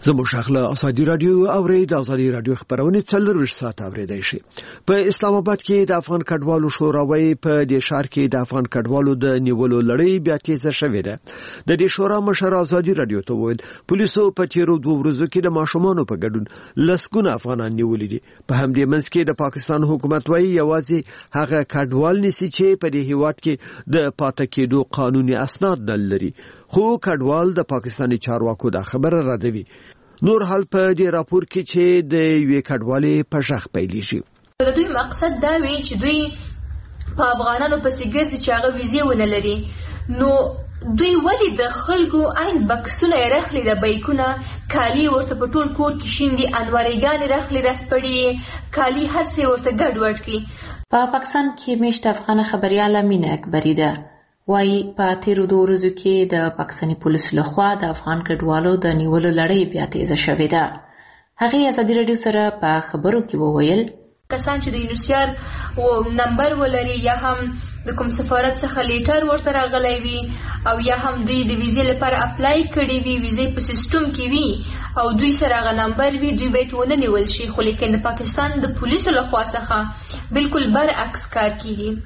زموږ شغله ازادي رادیو اوري د ازادي رادیو خبرونه 24 ساعت اوریدای شي. په اسلام آباد کې د افغان کډوالو شوراوي په د شهر کې د افغان کډوالو د نیولو لړۍ بیا تیزه شوې ده. د دې شورا مشر ازادي رادیو ته وویل پولیسو په تیرو 2 ورځو کې د ماشومانو په ګډون لسګونه افغانان نیولې دي. په همدې منځ کې د پاکستان حکومت وايي یوازې هغه کډوال نسی چې په دې هیواد کې د پاتې کېدو قانوني اسناد نه لري. خو کډوال د پاکستاني چارواکو دا خبره ردوي. نور حال په دې راپور کې چې د یوې کډوالې په شخ پیلېږي. د دوی مقصد دا وی چې دوی په افغانانو پسې ګرځي چې هغه ویزې ونه لري. نو دوی ولې د خلکو عین بکسونه رخلي د بیکونه کالی ورته په ټول کور کې شیندي انوارېګانې رخلي رسپړي کالی هر څه ورته ګډوډ کړي. په پاکستان کې میشت افغان خبرياله مینه اکبری ده وایي په تیرو 2 ورځو کې د پاکستاني پولیسو لخوا د افغان کډوالو د نیولو لړۍ بیا تیزه شوې ده. هغه ازادي رادیو سره په خبرو کې وویل کسان چې د یونیسیار او نمبر ولري یا هم د کوم سفارت څخه لیټر ورته راغلی وي او یا هم دوی د ویزې لپاره اپلای کړي وي ویزې په سیستم کې وي او دوی سره هغه نمبر وي دوی باید ونه نیول شي. خو لیکن د پاکستان د پولیسو لخوا څخه بالکل برعکس کار کیږي.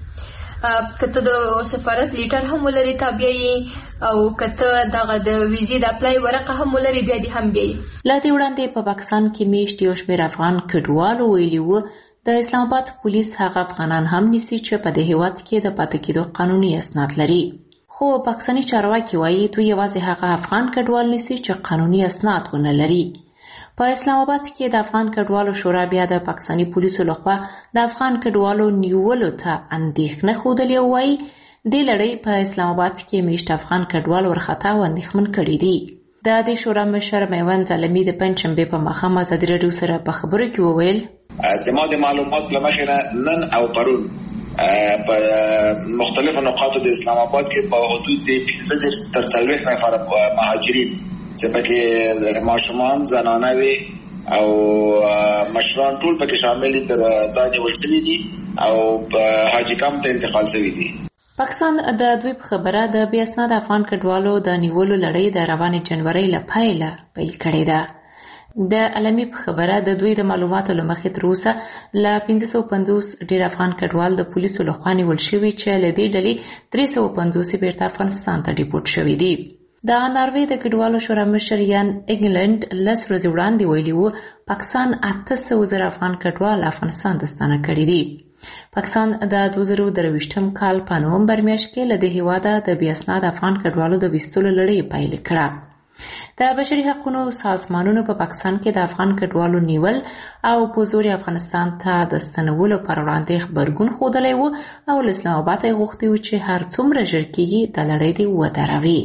کته د سفارت لیټر هم ولري تابعي او کته دغه د ویزې د اپلای ورقه هم ولري بیا دې هم بي. لا دې وړاندې په پاکستان کې میشت یو شمېر افغان کډوالو ویلي وو د اسلام آباد پولیس هغه افغانان هم نیسي چې په دې هیواد کې د پاتې کېدو قانوني اسناد لري. خو پاکستاني چارواکي وایي دوی یوازې هغه افغان کډوال نیسي چې قانوني اسناد ونه لري. په اسلام آباد کې د افغان کډوالو شورا بیا د پاکستاني پولیسو لخوا د افغان کډوالو نیولو ته اندېښنه ښودلې او وایي دې لړۍ په اسلام آباد کې میشت افغان کډوال ورخطا او اندېښمن کړي دي. د دې شورا مشر میوند عالمي د پنځشنبې په ماښام ازادي رادیو سره په خبرو کې وویل د معلومات لمخې نن او پرون په مختلفو نقاطو د اسلام آباد کې په حدود 15 تر 40 نفر مهاجرین چې پکې ماشومان زنانه وي او مشران ټول پکې شامل دي تر دانې ولسنی دي او حاجی کام ته انتقال شوی دي. پاکستان د دوی په خبره د بې اسناد افغان کډوالو د نیولو لړۍ د روانې جنورۍ له پیله پیل کړې ده. د علمي په خبره د دوی د معلوماتو له مخې تر اوسه له 550 ډیر افغان کډوال د پولیسو لخوا نیول شوي چې له دې ډلې 350 بیرته افغانستان ته ډیپورټ شوي دي. د ناروې د کډوالو شورا مشر یان انګلند لس ورځې وړاندې ویلي وو پاکستان 800,000 افغان کډوال افغانستان ته ستانه کړي دي. پاکستان د 2023 کال په نومبر میاشت کې له دې هیواده د بې اسناد افغان کډوالو د ویستلو لړۍ پیل کړه. د بشري حقوقو سازمانونو په پاکستان کې د افغان کډوالو نیول او په زور افغانستان ته د ستنولو پر وړاندې خبرګون ښودلی و او له اسلام آباد یې غوښتي و چې هر څومره ژر کېږي د لړۍ دې ودروي.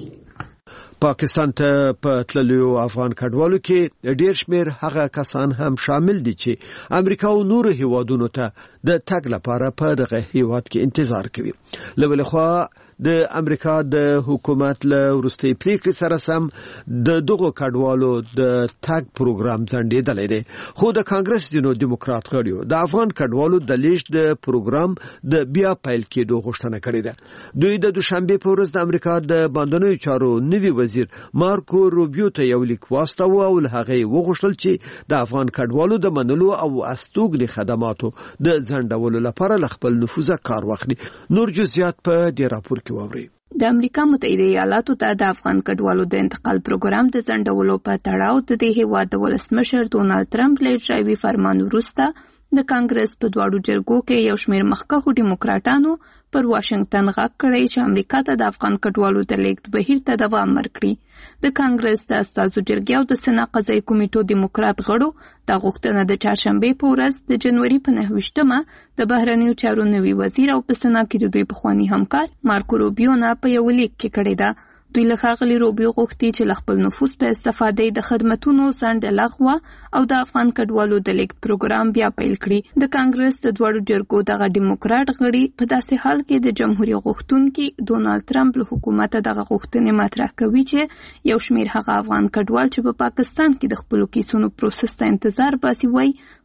پاکستان ته په تللو افغان کډوالو کې ډیر شمیر هغه کسان هم شامل دي چې امریکا او نور هیوادونو ته د تګ لپاره په دغه هیواد کې انتظار کوي. لومړی خو د امریکا د حکومت له وروستي پریکړې سره سم د دغو کډوالو د تګ پروګرام ځنډېدلی دی. خو د کانګرس ځینو دیموکرات غړیو د افغان کډوالو د لیږد د پروګرام د بیا پیل کېدو غوښتنه کړې ده. دوی د دوشنبې په ورځ د امریکا د بهرنیو چارو نوي وزیر مارکو روبیو ته یو لیک واستاوه او له هغې وغوښتل چې د افغان کډوالو د منلو او استوګنې خدماتو د ځنډولو لپاره له خپل نفوذه کار واخلي. نور جزئیات په دې راپور د امریکا متحده ایالاتو ته د افغان کډوالو د انتقال پروګرام د ځنډولو په تړاو د دې هیواد د ولسمشر ډونالد ټرمپ له اجرایوي فرمان وروسته د کانګرس په دواړو جرګو کې یو شمېر مخکښو ډیموکراټانو پر واشنگټن غږ کړی چې امریکا ته د افغان کډوالو د لیږد بهیر ته دوام ورکړي. د کانګرس د استازو جرګې او د سنا قضایي کمیټو دیموکرات غړو دا غوښتنه د چهارشنبې په ورځ د جنوري په 9 د بهرنیو چارو نوي وزیر او په سنا کې د دوی پخواني همکار مارکو روبیو نه په یو لیک کې کړې ده. دوی له ښاغلي روبیو غوښتي چې له خپل نفوذ په استفادې د خدمتونو ځنډ لغوه او د افغان کډوالو د لیږد پروګرام بیا پیل کړي. د کانګرس د دواړو جرګو دغه ډیموکراټ غړي په داسې حال کې د جمهوریت غوښتونکي ډونالد ټرمپ له حکومت دغه غوښتنې مطرح کوي چې یو شمېر هغه افغان کډوال چې په پاکستان کې د خپلو کیسونو پروسس ته انتظار باسي وای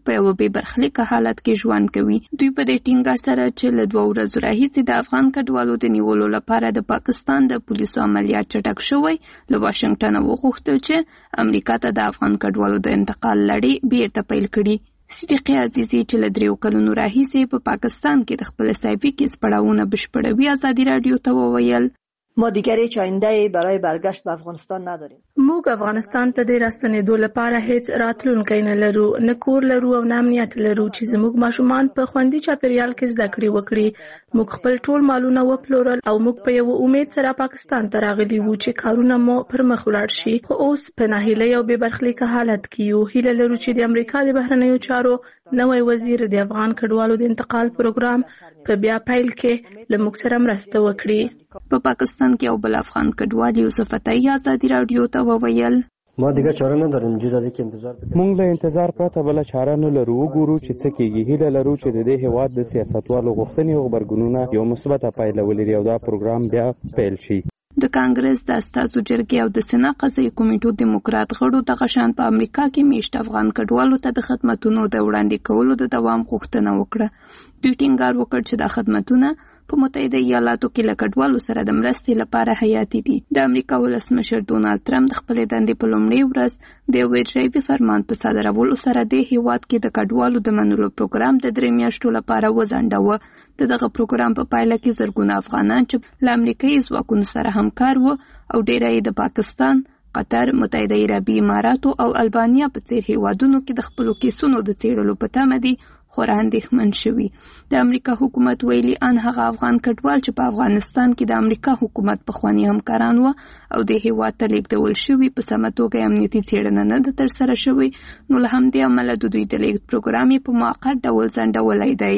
په یو بې برخلیکه حالت کې ژوند کوي. دوی په دې ټینګار سره چې له 2 ورځو راهیسې د افغان کډوالو د نیولو لپاره د پاکستان د پولیسو عملیات چټک شوی، له واشنگټن وغوښتل چې امریکا ته د افغان کډوالو د انتقال لړۍ بیرته پیل کړي. صدیقه عزیزی چې له 3 کلونو راهیسې په پاکستان کې د خپل سایفي کیس پړاوونه بشپړوي ازادي رادیو ته وویل ما دیگر هیچ آینده برای برگشت به افغانستان نداریم. موږ افغانستان ته د راستنېدو لپاره هیڅ راتلونکی نه لرو، نه کور لرو او نه امنیت لرو چې زموږ ماشومان په خوندي چاپیریال کې زده کړې وکړي. موږ خپل ټول مالونه وپلورل او موږ په یو امید سره پاکستان ته راغلي وو چې کارونه مو پر مخ ولاړ شي. خو اوس په ناهیلۍ او بې برخلیکه حالت کې یو. هیله لرو چې د امریکا د بهرنیو چارو نوی وزیر د افغان کډوالو د انتقال پروګرام په بیا پیل کې له موږ سره مرسته وکړي. په پاکستان کې یو بل افغان کډوال یوسف عطایی ازادي رادیو ته وویل ما دیگه چاره نداریم جز از اینکه انتظار بکنیم. مونږ له انتظار پرته بل چاره نه لرو، وګورو چې څه کیږي. هیله لرو چې د دې هیواد د سیاستوالو غوښتنې او غبرګونونه یو مثبت پایله ولري او دا پروګرام بیا پیل شي. د کانګرس د استازو جرګې او د سنا قضایي کمیټو دیموکرات غړو د غشان په امریکا کې میشت افغان کډوالو ته د خدماتو د وړاندې کولو د دوام غوښتنه وکړه. دوی ټینګار وکړ چې د خدماتونه په متحده ایالاتو کې له کډوالو سره د مرستې لپاره حیاتي دي. د امریکا ولسمشر ډونالد ټرمپ د خپلې دندې په لومړۍ ورځ د یو اجرایي فرمان په صادرولو سره د هیواد کې د کډوالو د منلو پروګرام د 3 میاشتو لپاره وځنډاوه. دغه پروګرام په پایله کې زرګونه افغانان چې له امریکایي ځواکونو سره همکار وو او ډیری د پاکستان، قطر، متحده عربي اماراتو او البانیا په څیر هیوادونو کې د خپلو کیسونو د څیړلو په تمه دي خورا اندېښمن شوي. د امریکا حکومت ویلي ان هغه افغان کډوال چې په افغانستان کې د امریکا حکومت پخواني همکاران وو او د هیواد ته لیږدول شوي په سمه توګه امنیتي څېړنه نه ده ترسره شوې، نو له همدې امله د دوی د لیږد پروګرام یې په موقت ډول ځنډولی دی.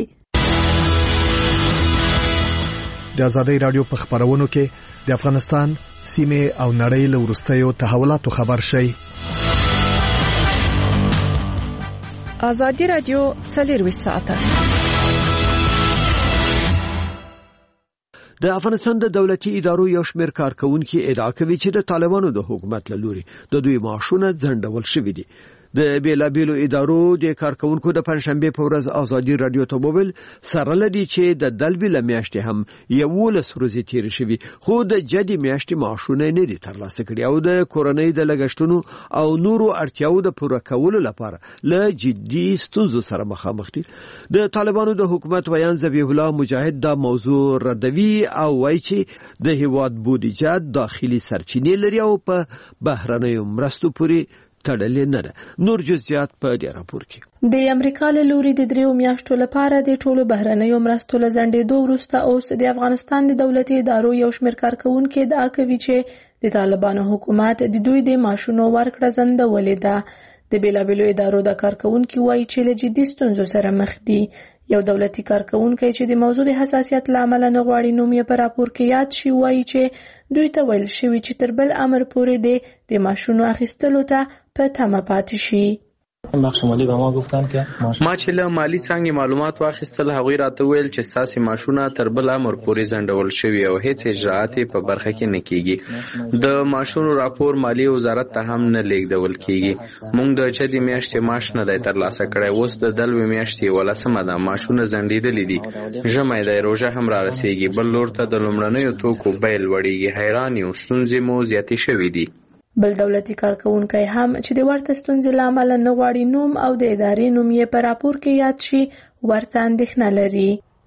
د ازادي رادیو په خبرونو کې د افغانستان سیمه او نړۍ له وروستیو تحولاتو خبر شي. ازادي رادیو 24 ساعته. د افغانستان د دولتي ادارو یو شمېر کارکونکي ادعا کوي چې د طالبانو د حکومت له لوري د دوی معاشونه ځنډول شوي دي. د بیلابیلو ادارو د کارکونکو د پنځشنبه په ورځ ازادي رادیو ته وویل سره لدی چې د دلبل میاشتې هم 11 ورځې تیر شوي، خو د جدي میاشتې معاشونه نه دي ترلاسه کړي او د کورنۍ د لګښتونو او نورو اړتیاو د پوره کولو لپاره له جدي ستونزو سره مخامخ دي. د طالبانو د حکومت ویان ذبیح الله مجاهد دا موضوع ردوي او وایي چې د هیواد بودیجه داخلي سرچینې لري او په بهرنیو مرستو پورې تړلې نه ده. نور جزئیات په دې راپور کې. د امریکا له لوري د 3 میاشتو لپاره د ټولو بهرنیو مرستو له ځنډېدو وروسته اوس د افغانستان د دولتي ادارو یو شمېر کارکونکي ادعا کوي چې د طالبانو حکومت د دوی د معاشونو ورکړه ځنډولې ده. د بیلابیلو ادارو د کارکونکي وایي چې له جدي ستونزو سره مخ دي. یو دولتي کارکونکي چې د موضوع د حساسیت لامل نه غواړي نوم یې په راپور کې یاد شي وایي چې دوی ته ویل شوی چې تر بل امر پورې د معاشونو اخیستلو ته په تمه پاتې شي. بخش مالی به ما گفتن که ما چې له مالی څنګه معلومات واخیستل هغوی راته ویل چې ساسي ماشونه تر بل امر پورې ځنډول شوی او هیڅ اجراءات په برخه کې نه کیږي. د ماشونو راپور مالی وزارت ته هم نه لیږدول کیږي. موږ د چدي میاشتې معاش نه دی ترلاسه کړی، اوس د دلوي میاشتې ولسمه ده. ماشونه ځنډېدلې دي، ژمی دی، روژه هم را رسیږي، بل لور ته د لومړنیو توکو بیل وړیږي. حیران یو، ستونزې مو زیاتې شوې دي. بل دولتي کارکونکي هم چې د ورته ستونزې له امله نه غواړي نوم او د ادارې نوم یې په راپور کې یاد شي ورته اندېښنه لري.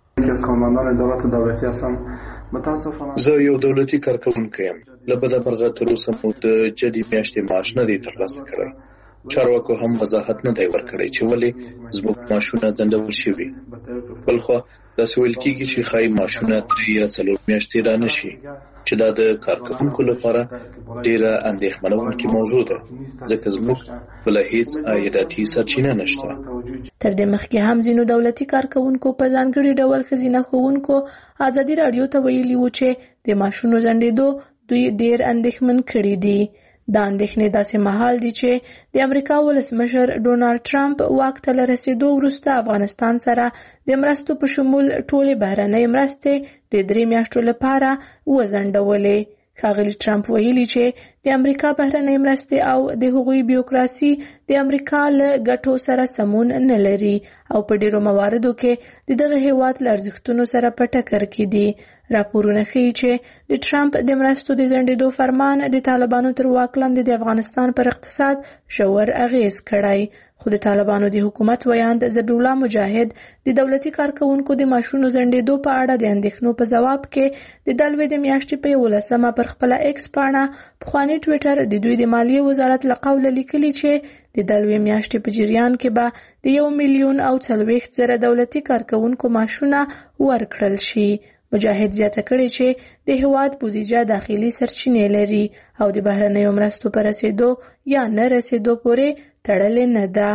زه یو دولتي کارکونکی یم. له بده مرغه تر اوسه مو د جدي میاشتې معاش نه دی ترلاسه کړی. چارواکو هم وضاحت نه دی ورکړی چې ولې زموږ معاشونه ځنډول شوي. بلخوا داسې ویل کېږي چې ښایي معاشونه 3 یا 4 میاشتې را نشي، چې دا د کارکونکو لپاره ډیره اندېښمنوونکې موضوع ده، ځکه زموږ بله هیڅ عایداتي سرچینه نشته. تر دې مخکې هم ځینو دولتي کارکونکو په ځانګړي ډول ښځینه ښوونکو ازادي رادیو ته ویلي وو چې د معاشونو ځنډېدو دوی ډیر اندېښمن کړي دي. دا اندېښنې داسې مهال دي چې د امریکا ولسمشر ډونالد ټرمپ واک ته له رسېدو وروسته افغانستان سره د مرستو په شمول ټولې بهرنۍ مرستې د 3 میاشتو لپاره وځنډولې. ښاغلي ټرمپ ویلي چې د امریکا بهرنۍ مرستې او د هغوی بیوکراسي د امریکا له ګټو سره سمون نه لري او په ډیرو مواردو کې د دغه هیواد له ارزښتونو سره په ټکر کې دي. راپورونه ښیي چې د ټرمپ د مرستو د ځنډېدو فرمان د طالبانو تر واک لاندې د افغانستان پر اقتصاد ژور اغیز کړی، خو د طالبانو د حکومت ویاند ذبیح الله مجاهد د دولتي کارکونکو د معاشونو ځنډېدو په اړه د اندېښنو په ځواب کې د دلوي د میاشتې په 11 پر خپله ایکس پاڼه پخواني ټویټر د دوی د مالیې وزارت له قوله لیکلي چې د دلوي میاشتې په جریان کې به د 1,40,000 دولتي کارکونکو معاشونه ورکړل شي. مجاهد زیاته کړې چې د هیواد بودیجه داخلي سرچینې لري او د بهرنیو مرستو پر رسیدو یا نه رسیدو پورې تړلې نه ده.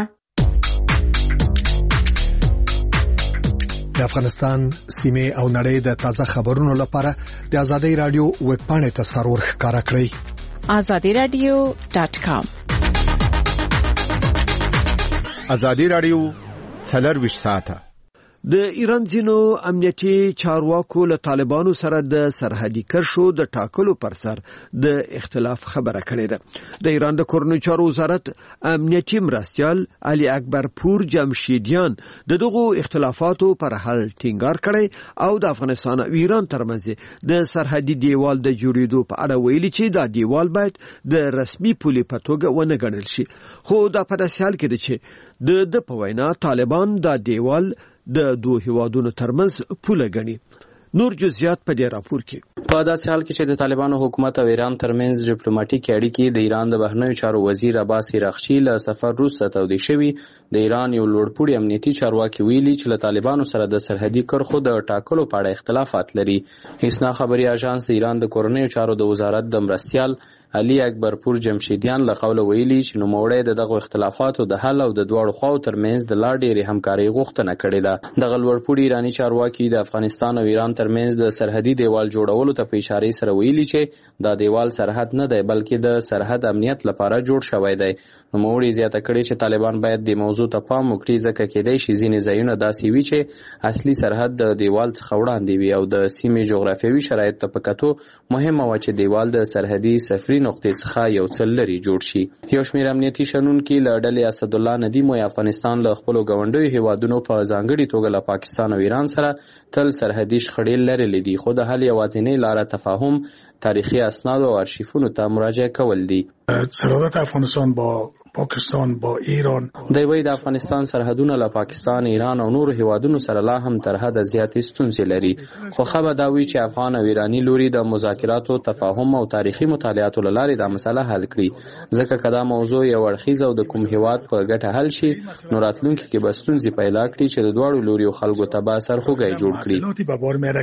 د افغانستان سیمه او نړۍ د تازه خبرونو لپاره د ازادي رادیو ویب پاڼې ته سرور ښکارا کړئ azadiradio.com. ازادي رادیو 24 ساعته. د ایران ځینو امنیتي چارواکو له طالبانو سره د سرحدي کرښو د ټاکلو پر سر د اختلاف خبره کړې ده. د ایران د کورنیو چارو وزارت امنیتي مرستیال علي اکبر پور جمشیدیان د دغو اختلافاتو پر حل ټینګار کړی او د افغانستان او ایران ترمنځ د سرحدي دیوال د جوړېدو په اړه ویلي چې دا دیوال باید د رسمي پولې په توګه ونه ګڼل شي، خو دا په داسې حال کې ده چې د په وینا طالبان دا دیوال د دوه هیوادونو ترمنځ پوله ګڼي. نور جزئیات په دې راپور کې. په داسې حال کې چې د طالبانو حکومت او ایران ترمنځ ډیپلوماټیک اړیکې د ایران د بهرنیو چارو وزیر عباس عراقچي له سفر وروسته تودې شوي، د ایران یو لوړپوړي امنیتي چارواکي ویلي چې له طالبانو سره د سرحدي کرښو د ټاکلو په اړه اختلافات لري. حسنا خبري اژانس د ایران د کورنیو چارو د وزارت د مرستیال علي اکبر پور جمشیدیان له قوله ویلي چې نوموړی د دغو اختلافاتو د حل او د دواړو خواو ترمنځ د لا ډېرې همکارۍ غوښتنه کړې ده. دغه لوړپوړي ایراني چارواکي د افغانستان او ایران ترمنځ د سرحدي دیوال جوړولو ته په اشارې سره ویلي چې دا دیوال سرحد نه دی بلکې د سرحد امنیت لپاره جوړ شوی دی. نوموړي زیاته کړې چې طالبان باید د موضوع ته پام وکړي ځکه کېدای شي ځینې ځایونه داسې وي چې اصلي سرحد د دیوال څخه وړاندې وي او د سیمې جغرافیوي شرایطو ته په کتو مهمه وه چې دیوال د سرحدي سفري نقطې څخه یو څه لرې جوړ شي. یو شمېر امنیتي شنونکي له ډلې اسدالله ندیم وایي افغانستان له خپلو ګاونډیو هیوادونو په ځانګړې توګه له پاکستان او ایران سره تل سرحدي شخړې لرلې دي، خو د حل یوازینۍ لاره تفاهم، تاریخي اسناد او ارشیفونو ته مراجعه کول دي. سرحد افغانستان با پاکستان با ایران د وی د افغانستان سرحدونه له پاکستان، ایران او نورو هیوادونو سره لا هم تر حده زیاتې ستونزې لري، خو خبر دا وی چې افغان او ایرانی لوري د مذاکراتو، تفاهم او تاریخي مطالعاتو له لارې دا مسله حل کړي، ځکه کدا موضوع یو اړخیزه او د کوم هیواد په ګټه حل شي نو راتلونکي کې به ستونزې پیدا کړي چې د دواړو لوري خلکو ته به سرخوږی جوړ کړي. به بار میاره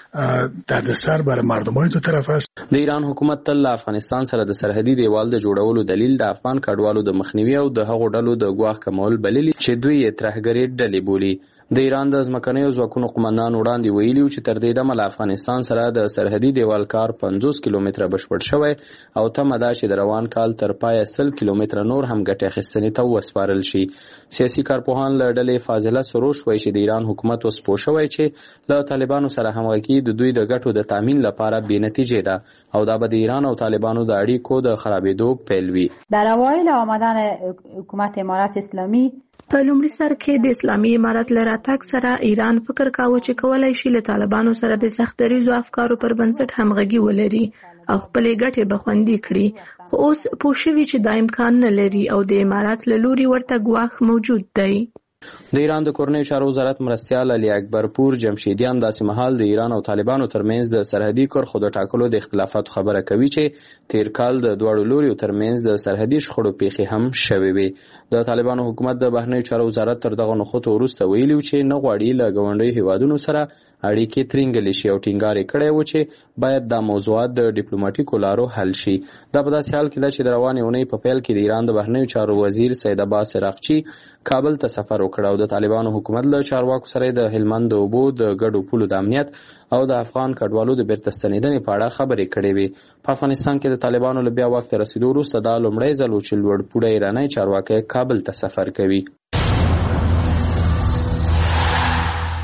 که دردسر برای مردمای دو طرف است. د ایران حکومت تل افغانستان سره د سرحدي دیوال د جوړولو دلیل د افغان کډوالو د مخنیوي او د هغو ډلو د ګواښ کمول بللي چې دوی یې ترهګرې ډلې بولي. د ایران د ځمکنیو ځواکونو قومندان وړاندې ویلي و چې تر دې دمه له افغانستان سره د سرحدي دیوال کار 50 کیلومتره بشپړ شوی او تمه ده چې د روان کال تر پایه 100 کیلومتره نور هم ګټې اخیستنې ته وسپارل شي. سیاسي کارپوهان له ډلې فاضله سروش وایي چې د ایران حکومت اوس پوه شوی چې له طالبانو سره همغږي د دوی د ګټو د تامین لپاره بې‌نتیجې ده او دا به د ایران او طالبانو د اړیکو د خرابېدو پیل وي. در اوایل آمدن حکومت امارت اسلامي په لومړي سر کې د اسلامي امارت له راتګ سره ایران فکر کاوه چې کولای شي له طالبانو سره د سختدریزو افکارو پر بنسټ همغږي ولري او خپلې ګټې به خوندي کړي، خو اوس پوه شوي چې دا امکان نه لري او د امارت له لوري ورته ګواښ موجود دی. د ایران د کورنیو چارو وزارت مرستیال علي اکبر پور جمشیدیان داسې مهال د ایران او طالبانو ترمنځ د سرحدي کرښو د ټاکلو د اختلافاتو خبره کوي چې تیر کال د دواړو لوریو ترمنځ د سرحدي شخړو پیښې هم شوې وې. د طالبانو حکومت د بهرنیو چارو وزارت تر دغه نښتو وروسته ویلي چې نه غواړي له ګاونډیو هیوادونو سره اړیکې ترینګلې شي او ټینګار یې کړی و چې باید دا موضوعات د ډیپلوماټیکو لارو حل شي. دا په داسې حال کې ده چې د روانې اونۍ په پیل کې د ایران د بهرنیو چارو وزیر سید عباس عراقچي کابل ته سفر وکړ او د طالبانو حکومت له چارواکو سره د هلمند د اوبو د ګډو پولو د امنیت او د افغان کډوالو د بیرته ستنېدنې په اړه خبرې کړې وې. په افغانستان کې د طالبانو له بیا واک ته رسیدو وروسته دا لومړی ځل و چې لوړپوړی ایرانی چارواکی کابل ته سفر کوي.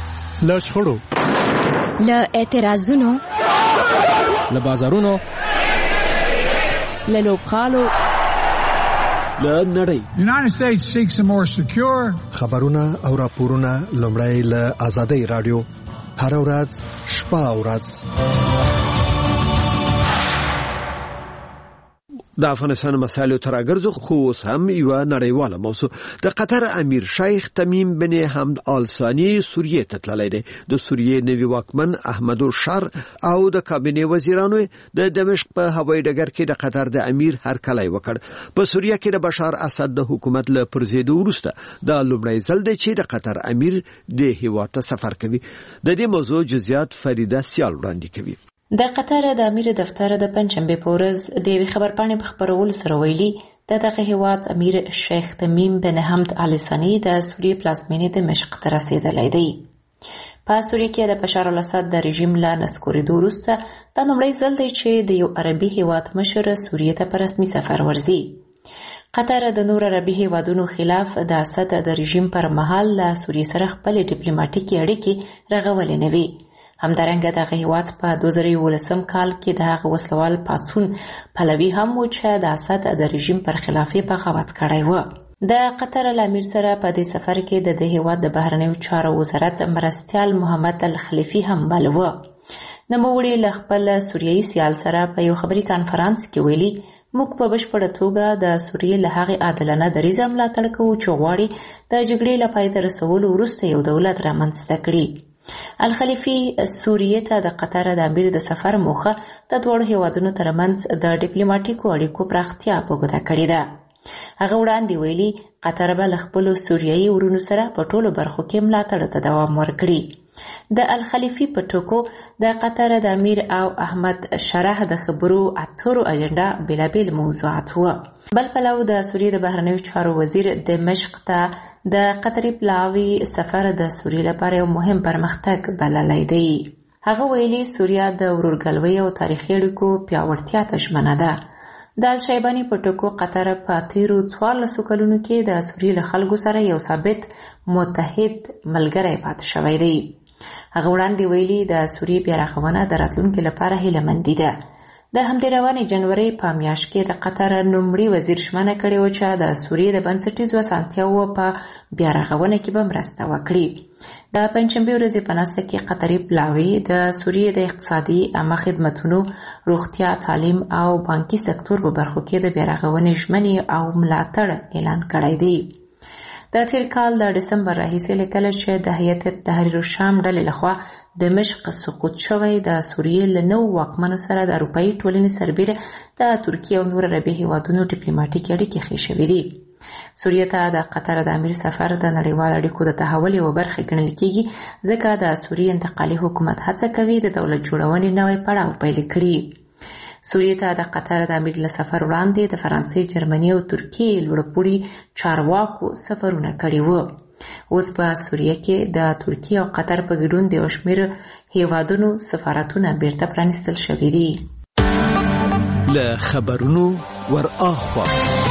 له شخړو، له اعتراضونو، له بازارونو له لوبغالو له نړۍ. United States seeks a more secure خبرونه او راپورونه لومړی له آزادۍ رادیو هر ورځ شپه او ورځ. د افغانستان مسایلو تر اګرځو خو اوس هم یو نړیواله موضوع د قطر امیر شیخ تمیم بن حمد آل ثانی سوریه ته تللی دی. د سوریه نوی واکمن احمد الشار او د کابینې وزیرانو د دمشق په هوایي ډګر کې د قطر د امیر هرکلی وکړ. په سوریه کې د بشار اسد د حکومت له پرځېدو وروسته د لومړی ځل دی چې د قطر امیر د هیواد ته سفر کوي. د دې موضوع جزئیات فریده سیال وړاندې کوي. د قطر د امیر دفتر د پنځشنبه په ورځ د خبرپاڼې په خبرولو سره ویلي د دغه هیواد امیر شیخ تمیم بن حمد آل ثانی د سوریې پلازمینې دمشق ته رسیدلی دی. په سوریې کې د بشار الاسد د رژیم له نسکورېدو وروسته دا لومړی ځل دی چې د یو عربي هیواد مشر سوریې ته په رسمي سفر ورځي. قطر د نور عربي هیوادونو خلاف د اسد د رژیم پر مهال له سوریې سره خپل ډیپلوماټیکي اړیکې رغولې نه وي. همدارنګه دغه هیواد په 2011 کال کې د هغه وسلوال پاڅون پلوي هم و چې د اسد د رژیم پر خلاف بغاوت کړی و. د قطر امیر سره په دې سفر کې د هیواد د بهرنیو چارو وزارت مرستیال محمد الخلیفي هم مل و. نوموړي له خپل سوریایي سیال سره په یو خبري کانفرنس کې ویلي موږ په بشپړه توګه د سوریې له هغې عادلانه دریځ ملاتړ کوو چې غواړي د جګړې له پای ته رسولو وروسته یو دولت رامنځته کړي. الخلیفي سوریې ته د قطر د امیر د سفر موخه د دواړو هیوادونو ترمنځ د ډیپلوماټیکو اړیکو پراختیا په ګوته کړې ده. هغه وړاندې ویلي قطر به له خپلو سوریایي ورونو سره په ټولو برخو کې ملاتړ ته دوام ورکړي. د الخلیفي په ټکو د قطر د امیر او احمد شرح د خبرو اترو اجنډا بېلابېل موضوعات وو. بل پلو د سوریې د بهرنیو چارو وزیر دمشق ته د قطري پلاوي سفر د سوریې لپاره یو مهم پرمختګ بللی دی. هغه ویلي سوریه د ورورګلوۍ او تاریخي اړیکو پیاوړتیا ته ژمنه ده. د الشیباني په ټکو قطر په تیرو 14 کلونو کې د سوریې له خلکو سره یو ثابت متحد ملګری پاتې شوی دی. هغه وړاندې ویلي د سوریې بیا رغونه د راتلونکي لپاره هیلهمندي ده. د همدې روانې جنوري په میاشت کې د قطر لومړي وزیر ژمنه کړې وه چې د سوریې د بنسټیزو اسانتیاوو په بیا رغونه کې به مرسته وکړي. د پنځشنبې ورځې په ناسته کې قطري پلاوي د سوریې د اقتصادي عامه خدمتونو، روغتیا، تعلیم او بانکي سکتور په برخو کې د بیا رغونې ژمنې او ملاتړ اعلان کړی دی. د تیر کال د دسمبر راهیسې له کله چې د هیئت تحریر الشام ډلې لخوا دمشق سقوط شوی د سوریې له نوو واکمنو سره د اروپایي ټولنې سربیره د ترکیې او نور عربي هیوادونو ډیپلوماټیکې اړیکې ښې شوې دي. سوریې ته د قطر د امیر سفر د نړیوالو اړیکو د تحول یوه برخه ګڼل کیږي ځکه د سوریې انتقالي حکومت هڅه کوي د دولت جوړونې نوی پړاو پیل کړي. سوریې ته د قطر د امیر له سفر وړاندې د فرانسې، جرمني او ترکیې لوړپوړي چارواکو سفرونه کړي وو. اوس په سوریه کې د ترکیې او قطر په ګډون د یو شمېر هیوادونو سفارتونه بیرته پرانیستل شوي دي. له خبرونو ور اخوا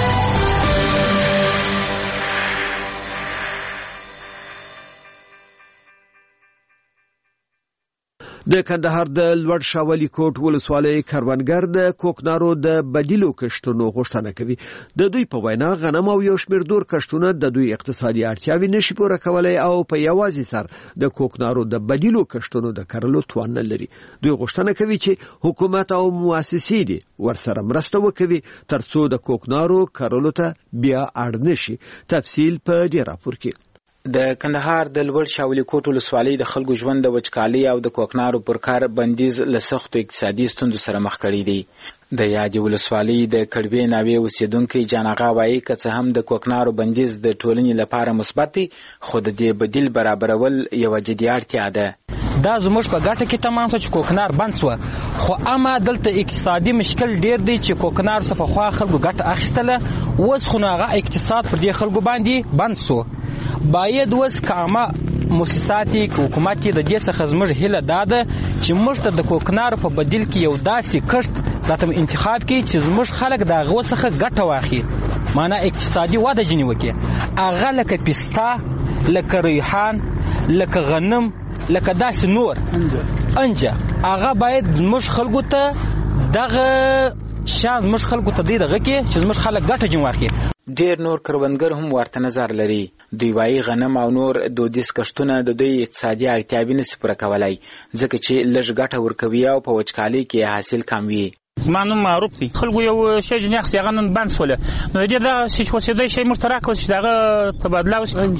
د کندهار د لوړ شاولي کوټ ولسوالۍ کروندګر د کوکنارو د بدیلو کښتونو غوښتنه کوي. د دوی په وینا غنم او یو شمېر نور کښتونه د دوی اقتصادي اړتیاوې نشي پوره کولی او په یوازې سر د کوکنارو د بدیلو کښتونو د کرلو توان نه لري. دوی غوښتنه کوي چې حکومت او مؤسسې دې ورسره مرسته وکوي ترڅو د کوکنارو کرلو ته بیا اړ نشي. تفصیل په دې راپور کې. د کندهار د لوړ شاولي کوټ ولسوالۍ د خلکو ژوند د وچکالۍ او د کوکنارو پر کار بندیز له سختو اقتصادي ستونزو سره مخ کړی دی. د یادې ولسوالۍ د کړوې ناوې اوسیدونکي جان اغا وایي که څه هم د کوکنارو بندیز د ټولنې لپاره مثبت دی خو د دې بدیل برابرول یوه جدي اړتیا ده. دا زموږ په ګټه کې تمام شو چې کوکنار بند شوه خو اما دلته اقتصادي مشکل ډیر دی چې کوکنار څخه پخوا خلکو ګټه اخیستله اوس خو نو هغه اقتصاد پر دې خلکو باندې بند شو. باید اوس کامه مؤسساتي حکومت د دې څخه زموږ هیله دا ده چې موږ ته د کوکنارو په بدیل کې یو داسې کښت راته انتخاب کړي چې زموږ خلک د هغو څخه ګټه واخلي معنا اقتصادي وده ځینې وکړي. هغه لکه پسته، لکه ریحان، لکه غنم، لکه داسې نور انجه هغه باید زموږ خلکو ته دغه شان زموږ خلکو ته دې دغه کې چې زموږ خلک ګټه جن واخلي. ډیر نور کروندګر هم ورته نظر لري. دوی وايي غنم او نور دودیز کښتونه د دوی اقتصادي اړتیاوې نشي پوره کولای ځکه چې لږ ګټه ورکوي او په وچکالۍ کې حاصل کم وي. زما نوم معروف دی. خلکو یو شی جنیخ هغه نن بند شول نو دې دا چې اوسېدای شي موږ تراکو چې دغه تبادله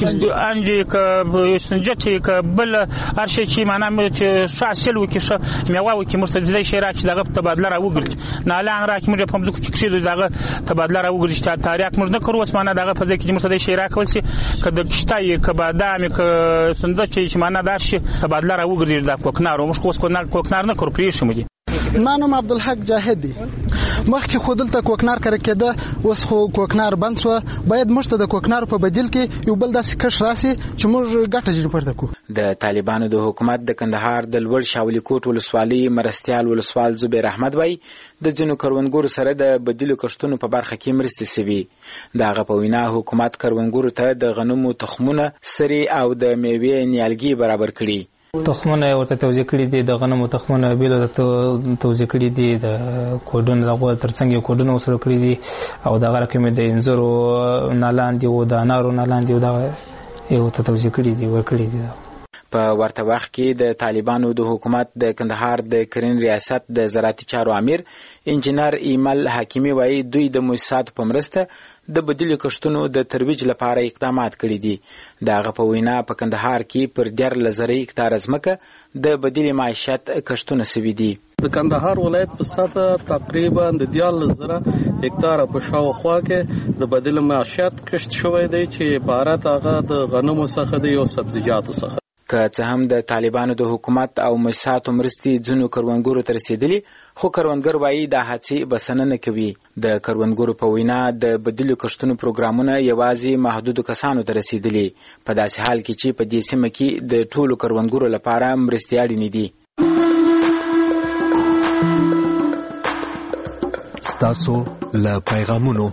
انجی ک سنجت ک بل هر شي چې معنا چې شاسل وکړي میوه وکړي موږ ته دې شي راځي دغه تبادله را وګرځي نه الان راځي موږ په مزو کې کښې دغه تبادله را وګرځي چې تاریخ موږ نه کړو اسمانه دغه په ځکه چې موږ ته دې شي راکول شي کله کشتای ک بادام ک سنجت چې معنا دار شي تبادله را وګرځي د کوکنار موږ کوکنار نه کړو پریښم دي. منم عبدالحق جاهد دی. مخکې خو دلته کوکنار کار کېده اوس خو کوکنار بند شو. باید موږ ته د کوکنار په بدیل کې یو بل داسې کښ راسي چې موږ ګټه جوړ پورته کړو. د طالبانو د حکومت د کندهار د لوړ شاولي کوټ ولسوالۍ مرستيال ولسوال زبیر احمد وای د جنو کروندګرو سره د بدیلو کښتونو په برخه کې مرستې سوي. دغه په وینا حکومت کروندګرو ته د غنمو تخمونه سری او د میوې نیالګي برابر کړي. تخمونه ورته توزیع کړي دي د غنمو تخمونه بیل توزیع کړي دي د کوډونو دغه ترڅنګ یو کوډونه وسره کړي دي او دغه رقم د انځرو نالاندې او د انارو نالاندې دا یو توزیع کړي دي ورکړي دي. په ورته وخت کې د طالبانو د حکومت د کندهار د کرین ریاست د زراعتي چارو امیر انجنیر ایمل حکیمی وایي دوی د مؤسساتو په مرسته د بدیل کښتونو د ترویج لپاره اقدامات کړي دي. دغه په وینا په کندهار کې پر 10,000 هکتار ځمکه د بدیل معیشت کښتونه سوي دي. د کندهار ولایت په سطح تقریبا د 10,000 هکتار په شاوخوا کې د بدیل معیشت کښت شوی دی چې عبارت هغه د غنمو څخه دی او سبزیجاتو څخه. که څه هم د طالبانو د حکومت او مؤسساتو مرستې ځینو کروندګرو ته رسیدلي خو کروندګر وایي دا هڅې بسنه نه کوي. د کروندګرو په وینا د بدیلو کښتونو پروګرامونه یوازې محدودو کسانو ته رسیدلي په داسې حال کې چې په دې سیمه کې د ټولو کروندګرو لپاره مرستې اړینې دي. ستاسو له پیغامونو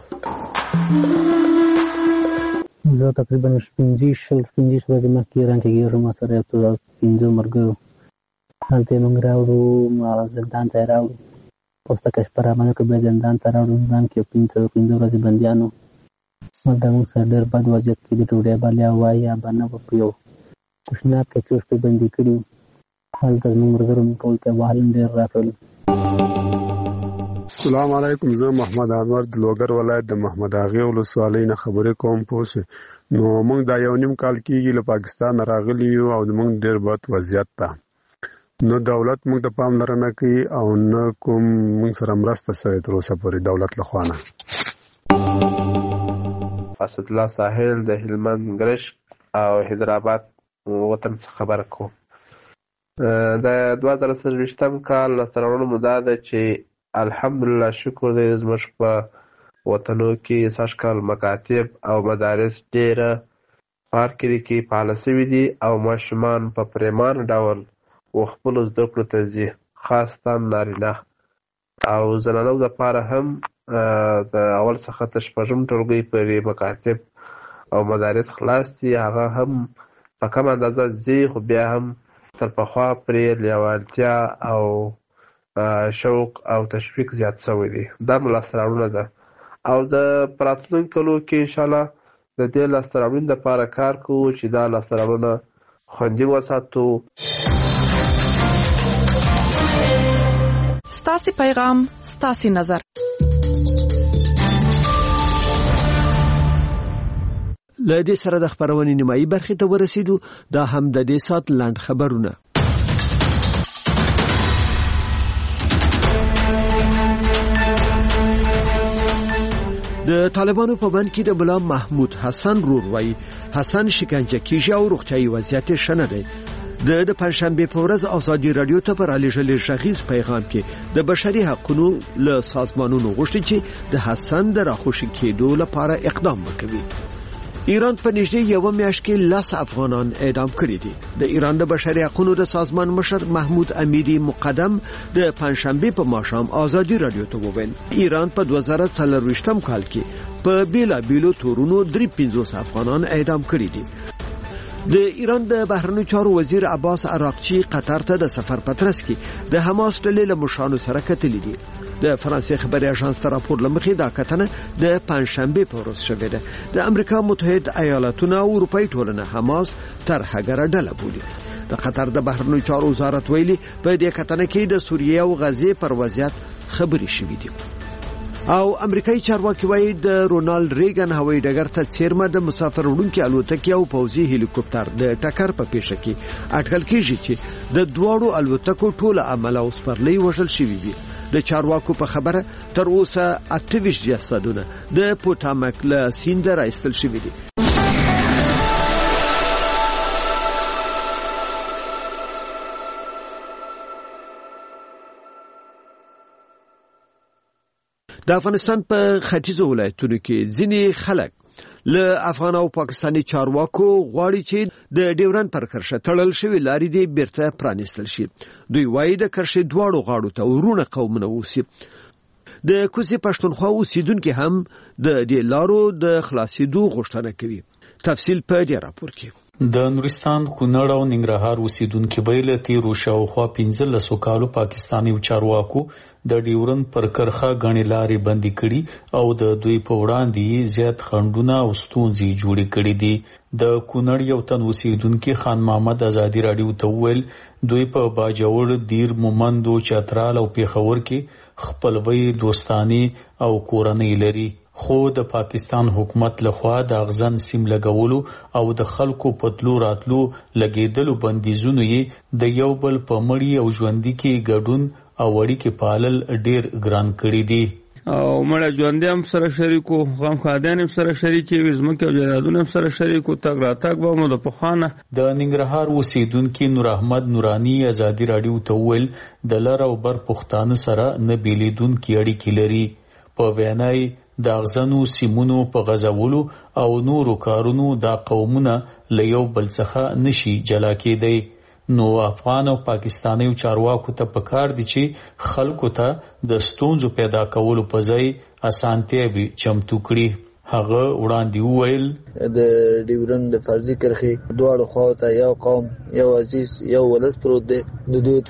زه تقریبا 15 ورځې مخکې ایران کې ګیرم سره یو څو 15 مرګرو هلته موږ راوړو زندان ته راوړو پوسټه کې پر امانه کې به زندان ته راوړو زندان کې 15 ورځې بنديانو دا موږ سره ډېر بد وضعیت کې د ټوډه بالا وایي یا باندې په یو کوښنا کې چې په بندي کړیو هلته موږ مرګرو ټول ته وحالن ډېر راټول. السلام علیکم. زه محمد انور د لوګر ولایت د محمد اغه ولسوالۍ نه خبرې کوم. پوه نو موږ دا یو نیم کال کېږي له پاکستان راغلي یو او موږ ډېر بد وضعیت ده. نو دولت موږ ته پاملرنه کوي او نه کوم موږ سره مرسته سره تر اوسه پورې دولت له خوا نه. اسد الله ساحل د هلمند ګرش او حیدرآباد وطن څخه خبر کوم. د 2023 کال لسترونو مده ده چې الحمدلله شکر دی زموږ په وطنو کې سږکال مکاتب او مدارس ډېره پارکري کې فعاله سوي دي او ماشومان په پریمان ډول خپلو زده کړو ته ځي خاصتا نارینه او زنانو دپاره هم د اول څخه تر 6 ټولګۍ پورې مکاتب او مدارس خلاص دي. هغه هم په کم اندازه ځي خو بیا هم تر پخوا پرې لیوالتیا او شوق او تشویق زیات شوی دی. دا لاسته راوړنه ده او د راتلونکي کلو کې انشاءالله د دې لاسته راوړنې دپاره کار کوو چې دا لاسته راوړنه خوندي وساتو. ستاسې پیغام ستاسې نظر. له دې سره د خبرونې نیمایي برخې ته ورسېدو. دا هم د دې سات لاند خبرونه. د طالبانو په بند کې د ملا محمود حسن رور وای حسن شکنجه کیږي او روغتیايي وضعیت شنه دی. د پنځشنبه په ورځ ازادي رادیو ته پر علیشل شخص پیغام کې د بشري حقوقو له سازمانونو غوښتي چې د حسن د راخوشي کېدو لپاره اقدام وکړي. ایران په نږدې یو میاشت کې 10 افغانان اعدام کړي دي. د ایران د بشري حقوقو د سازمان مشر محمود امیری مقدم د پنځشنبه په ماښام ازادي رادیو ته وویل ایران په 2023 کال کې په بیلا بیلو تورونو 350 افغانان اعدام کړي دي. د ایران د بهرنیو چارو وزیر عباس عراقچی قطر ته د سفر پترس کې د حماس ډلې له مشرانو سره کتلې دي. د فرانسې خبري اژانس تر راپور لمخې دا کتنه د پنځشنبه په ورځ شوې ده. د امریکا متحده ایالاتونو او اروپאי ټولنه حماس تر هغه ډله بولي. د قطر د بهرنیو چارو وزارت ویلي په دې کتنه کې د سوریه او غزې پر وضعیت خبري شوې دي. او امریکایي چارواکي وایي د رونالد ریګن هوایي ډګر ته څیرمه د مسافر وړونکو الوتکې او پوځي هلیکوپټر د ټکر په پیښه کې اټکل کیږي چې د دوړو الوتکو ټول عمل او سپرلۍ وژل شوې دي. د چارواکو په خبره تر اوسه 28 جسدونه د پوټامک له سیند راایستل شوي دي. د افغانستان په ختیځو ولایتونو کې ځینې خلک له افغان او پاکستاني چارواکو غواړي چې د ډیورند پر کرښه تړل شوی لارې دی بیرته پرانیستل شي. دوی وایي د کرښې دواړو غاړو ته ورونه قومونه اوسي. د کوزي پښتونخوا اوسیدونکو هم د دې لارو د خلاصېدو غوښتنه کوي. تفصیل په دې راپور کې. د نورستان، کونړ او ننګرهار اوسیدونکو بیل تیرو شاوخوا 15 کالو پاکستاني چارواکو د ډیورند پر کرښه غنی لارې بندي کړي او د دوی په وړاندې زیات خندونه او ستونزې جوړې کړې دي. د کونړ یو تن اوسیدونکو خان محمد ازادي رادیو ته ویل دوی په باجوړ، دیر، مومندو، چترال او پیښور کې خپلوي، دوستاني او کورنۍ لري. خو د پاکستان حکومت لخوا د اغزن سیم لګولو او د خلکو پتلو راتلو لګیدلو بندیزونو یې د یو بل په مړی او ژوندۍ کې ګډون او اړیکې پالل ډیر ګران کړی دي. او مړه ژوندۍ هم سره شریکو، غم خادان هم سره شریکي، وزمکه او جیدادونه هم سره شریکو، تګ راتګ به مو د پخوانه. د ننګرهار اوسیدونکو نور احمد نورانی ازادي رادیو ته ویل د لر او بر پښتانه سره نه بیلیدونکو اړیکې لري. په وینای د اغزنو سیمونو په غزولو او نورو کارونو دا قومونه له یو بل څخه نشي جلا کېدی. نو افغان او پاکستاني چارواکو ته پکار دي چې خلکو ته د ستونزو پیدا کولو په ځای اسانتیا وي چمتو کړي. هغه وړاندې وویل د ډیورند فرضي کرښې دواړو خواو ته یو قوم، یو عزیز، یو ولس پروت دی. د دوی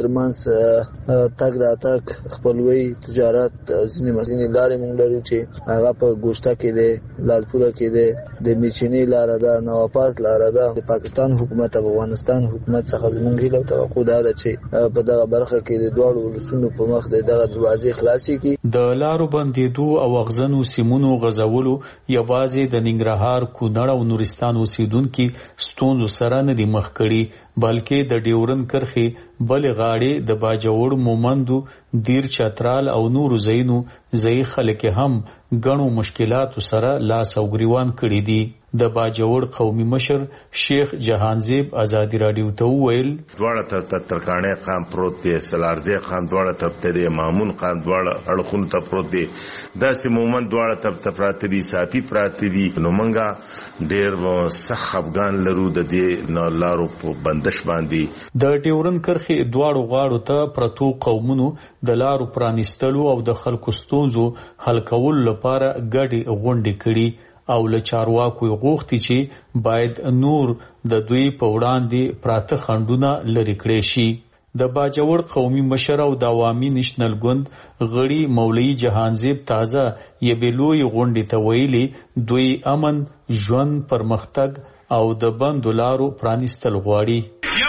ترمنځ تګ راتګ، خپلوي، تجارت، ځینې لارې موږ لرو چې هغه په ګوشته کې دی، لالپوره کې دی، د میچني لاره ده، نواپاس لاره ده. د پاکستان حکومت او افغانستان حکومت څخه زموږ هیله او توقع ده چې په دغه برخه کې د دواړو ولسونو په مخ د دغه دروازې خلاصې کړي. د لارو بندېدو او اغزنو سیمونو غزولو یوازې د ننګرهار، کونړ او نورستان اوسیدونکو ستونزو سره نه دي مخ کړي، بلکې د ډیورند کرښې بل غاړې د باجوړ، مومندو، دیر، چترال او نورو ځای خلک هم غنو مشکلاتو سره لاس او ګریوان کړي دي. د باجوړ قومي مشر شیخ جهانزیب ازادي رادیو ته ویل دواړه تر ترکانه قام پروت دی، سلارځي قام دواړه تر ته مامون قام دواړه اړخون ته پروت دی، داسې مومند دواړه تر پراته دي، صافي پراته دي. نو منګه ډیر سخت افغان لرو د دې نو لارو په بندش باندې. د ډیورند کرښې دواړو غاړو ته پرتو قومونو د لارو پرانیستلو او د خلکو ستونزو حل کولو لپاره ګډې غونډې کړي او له چارواکو غوښتي چې باید نور د دوی په وړاندې پراته خندونه لري کړي شي. د باجوړ قومي مشر او د عوامي نېشنل ګوند غړي مولوي جهانزیب تازه یوې لوی غونډې ته ویلي دوی امن، ژوند، پرمختګ او د بندو لارو پرانیستل غواړي.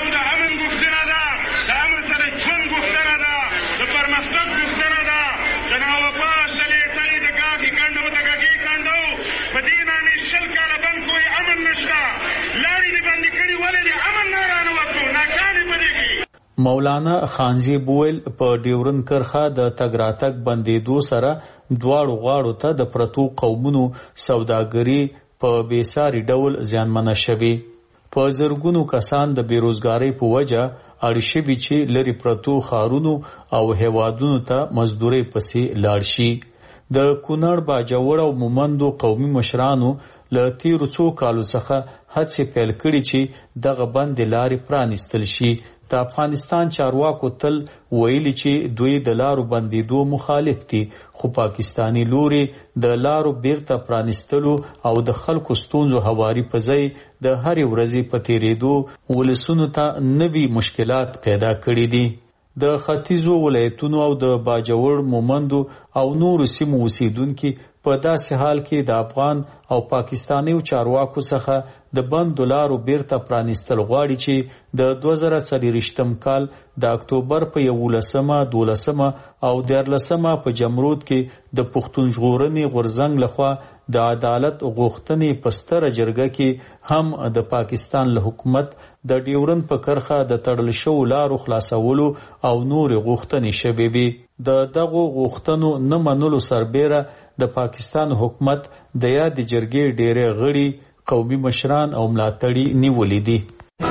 مولانا خانزی بویل په ډیورند کرښه د تګ راتګ بندېدو سره دواړو غاړو ته د پرتو قومونو سوداګري په بېساري ډول زیانمنه شوې. په زرګونو کسان د بیروزګارۍ په وجه اړ شوي چې لرې پرتو ښارونو او هیوادونو ته مزدورۍ پسې لاړ شي. د کونړ، باجوړ او مومندو قومي مشرانو له تیرو څو کالو څخه هڅې پیل کړي چې دغه بندې لارې پرانیستل شي. د افغانستان چارواکو تل ویلي چې دوی د لارو بندېدو مخالف دي، خو پاکستانی لوري د لارو بیرته پرانیستلو او د خلکو ستونزو هواري په ځای د هرې ورځې په تیریدو ولسونو ته نوي مشکلات پیدا کړي دي. د ختیځو ولایتونو او د باجوړ مومندو او نورو سیمو اوسیدونکي په داسې حال کې د افغان او پاکستانیو چارواکو څخه د بندو لارو بیرته پرانیستل غواړي چې د 2024 کال د اکتوبر په 11مه 12مه او 14مه په جمرود کې د پښتون ژغورنې غورځنګ لخوا د عدالت غوښتنې په ستره جرګه کې هم د پاکستان له حکومت د ډیورن په کرخه د تړل شوو لارو خلاصولو او نور غوښتنې شوې وي. د دغو غوښتنو نه منلو سربیره د پاکستان حکومت د یاد جرګې ډېرې غړي قومي مشران او ملاتړي نیولې دي.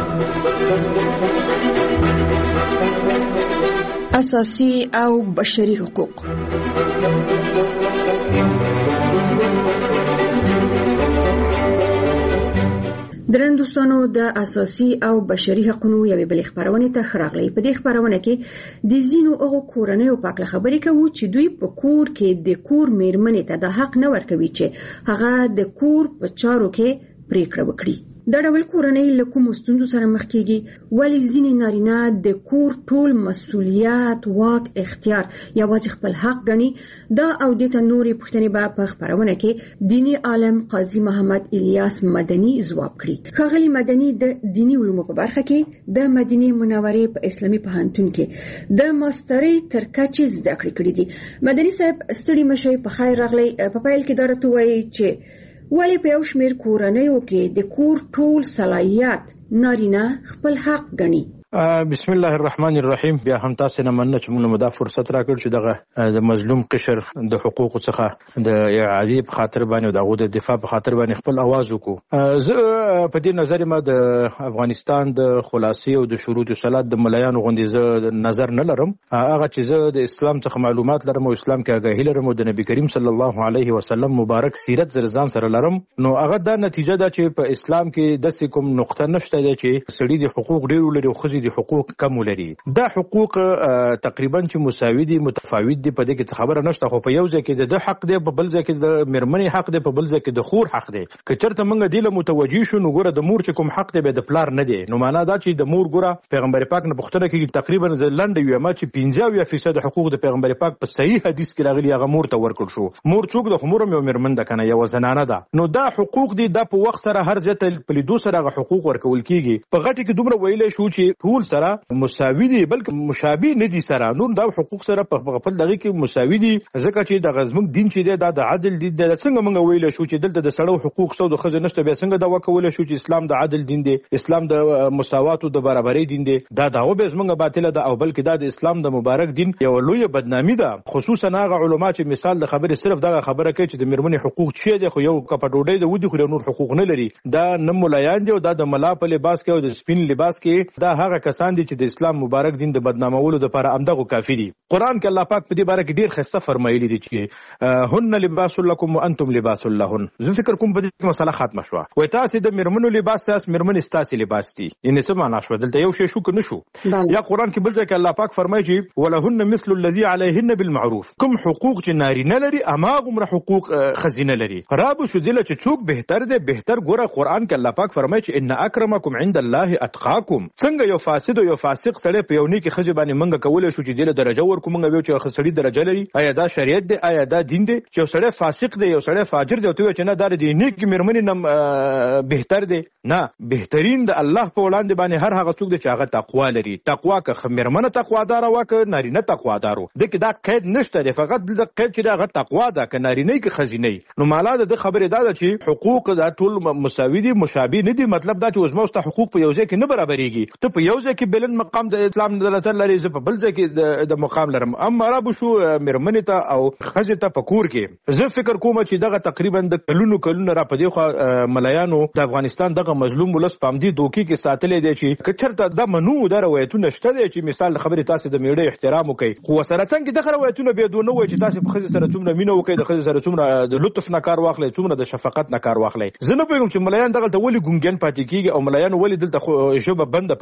اساسي او بشري حقوق. درن دوستانو د اساسي او بشري حقوقو یوې بلې خبرونه ته خراغلي. په دې خبرونه کې د زینو هغه کورنۍ په اړه خبرې کوي چې دوی په کور کې د کور میرمنې ته د حق نه ورکوي چې هغه د کور په چارو کې پریکړه وکړي. د ډول کورنۍ له کومو ستونزو سره مخ کیږي، ولې ځینې نارینه د کور ټول مسؤلیت، واک، اختیار یوازې خپل حق ګڼي. دا او د نورې پوښتنې به په خبرونه کې دینی عالم قاضي محمد الیاس مدني ځواب کړي. ښاغلي مدني د دینی علومو په برخه کې د مدینه منورې په اسلامي پوهنتون کې د ماسترۍ تر کچې زده کړې کړې دي. مدني صاحب ستړي مشئ، په خیر راغلی. په پیل کې دا راته وایي چې ولی په یو شمیر کورنیو کې د کور ټول صلاحیت نارینه خپل حق ګڼي. بسم الله الرحمن الرحیم. بیا هم تاسو نه مننه چې موږ مدا فرصت راکړ چې دغه د مظلوم قشر د حقوقو څخه د اعادې په خاطر باندې او دغه د دفاع په خاطر باندې خپل आवाज وکړو. زه په دې نظر ما د افغانستان د خلاصي او د شروط صلات د ملایانو غوندې زه نظر نه لرم. هغه چې زه د اسلام څخه معلومات لرم او اسلام کې آگاهی لرم او د نبی کریم صلی الله علیه وسلم مبارک سیرت زرزان سره لرم، نو هغه دا نتیجه ده چې په اسلام کې د کوم نقطه نشته چې سړي د حقوق ډیر لري او د حقوق کم لري. دا حقوق تقریبا چې مساوي دي، متفاوت دي، په دې کې خبره نشته. خو په یو ځای کې د حق دی، په بل ځای کې د میرمنې حق دی، په بل ځای کې د خور حق دی. که چېرته موږ دې له متوجي شو نو ګوره د مور چې کوم حق دی به د پلار نه دی. نو معنا دا چې د مور ګوره پیغمبر پاک نه پوښتنه کوي تقریبا لنډه وي ما چې 50% حقوق د پیغمبر پاک په صحیح حدیث کې راغلي هغه مور ته ورکړل شو. مور څوک د خمور مې میرمن ده کنه، یو زنانه ده. نو دا حقوق دي د په وخت سره هر ځای ته په لیدو سره هغه حقوق ورکول کیږي. په غټي کې دومره ویلې شو چې ټول سره مساوي دي بلکې مشابه نه دي سره. نور دا حقوق سره په خپل دغه کې مساوي دي، ځکه چې د غزمن دین چې دی دا د عدل دی. د څنګه موږ ویل شو چې دلته د سړو حقوق سو د خزه نشته، بیا څنګه دا وکول شو چې اسلام د عدل دین دی، اسلام د مساوات او د برابرۍ دین دی. دا داو به زمونږ باطله ده او بلکې دا د اسلام د مبارک دین یو لوی بدنامي ده. خصوصا هغه علما چې مثال د خبره صرف دغه خبره کوي چې د میرمنې حقوق چی دي، خو یو کپ ډوډۍ د ودی خو نور حقوق نه لري. دا نه مولایان دي او دا د ملا په لباس کې او د سپین لباس کې دا هغه کسان دي چې د اسلام مبارک دین د بدنامولو لپاره امدغه کافی دي. قران کې الله پاک په دې باره کې ډیر خسته فرمایلی دي چې هن لباس لكم وانتم لباس لهن. زه فکر کوم په دې مسله ختمه شو. وای تاسو د میرمنو لباس تاسو میرمن تاسو لباس دي. یعنی څه معنا شو؟ دلته یو شی شو کنه شو. یا قران کې بل ځای کې الله پاک فرمایي چې ولهن مثل الذي عليهن بالمعروف. کوم حقوق چې نارینه لري اماغه حقوق خزینه لري. راب شو دله چې څوک بهتر دی بهتر. ګوره قران کې الله پاک فرمایي چې ان اکرمکم عند الله اتقاکم. څنګه یو فاسد او یو فاسق سره په یو نیکی خځه باندې منګه کولای شو چې دله درجه ورکو منګه ویو چې خسړی درجه لري. آیا دا شریعت دی؟ آیا دا دین دی؟ چې یو سړی فاسق دی یو سړی فاجر دی او ته چې نه دا د نیکی میرمنې نم بهتر دی؟ نه، بهترین د الله په وړاندې باندې هر هغه څوک دی چې هغه تقوا لري. تقوا که میرمنه تقوادار او که نارینه تقوادار. دغه دا قید نشته دی، فقط د قید چې هغه تقوا ده که نارینه کې خزینه. نو مالا د خبره دا ده چې حقوق دا ټول مساوي دي، مشابه نه دي. مطلب دا چې اوسموسته حقوق په یو ځای کې نه برابرېږي. ته په یو ځای کې بلند مقام د اسلام د نظر لري، زه په بل ځای کې د مقام لرم. اما رابو شو میرمنې ته او خځې ته په کور کې زه فکر کوم چې دغه تقریبا د کلونو را په دې خو ملایانو د افغانستان دغه مظلوم ولس پام دي دوکي کې ساتلې دي چې کچرته د منو د روایتونو شته دي چې مثال خبره تاسو د میړې احترام وکړي. خو سره څنګه دغه روایتونه به دونه وای چې تاسو په خځې سره څومره مینه وکړي، د خځې سره څومره د لطف نه کار واخلي، څومره د شفقت نه کار واخلي. زه نه پوهیږم چې ملایان دغه ته ولې ګونګن پاتې کیږي او ملایان ولې دلته ژبه بنده پاتې کیږي.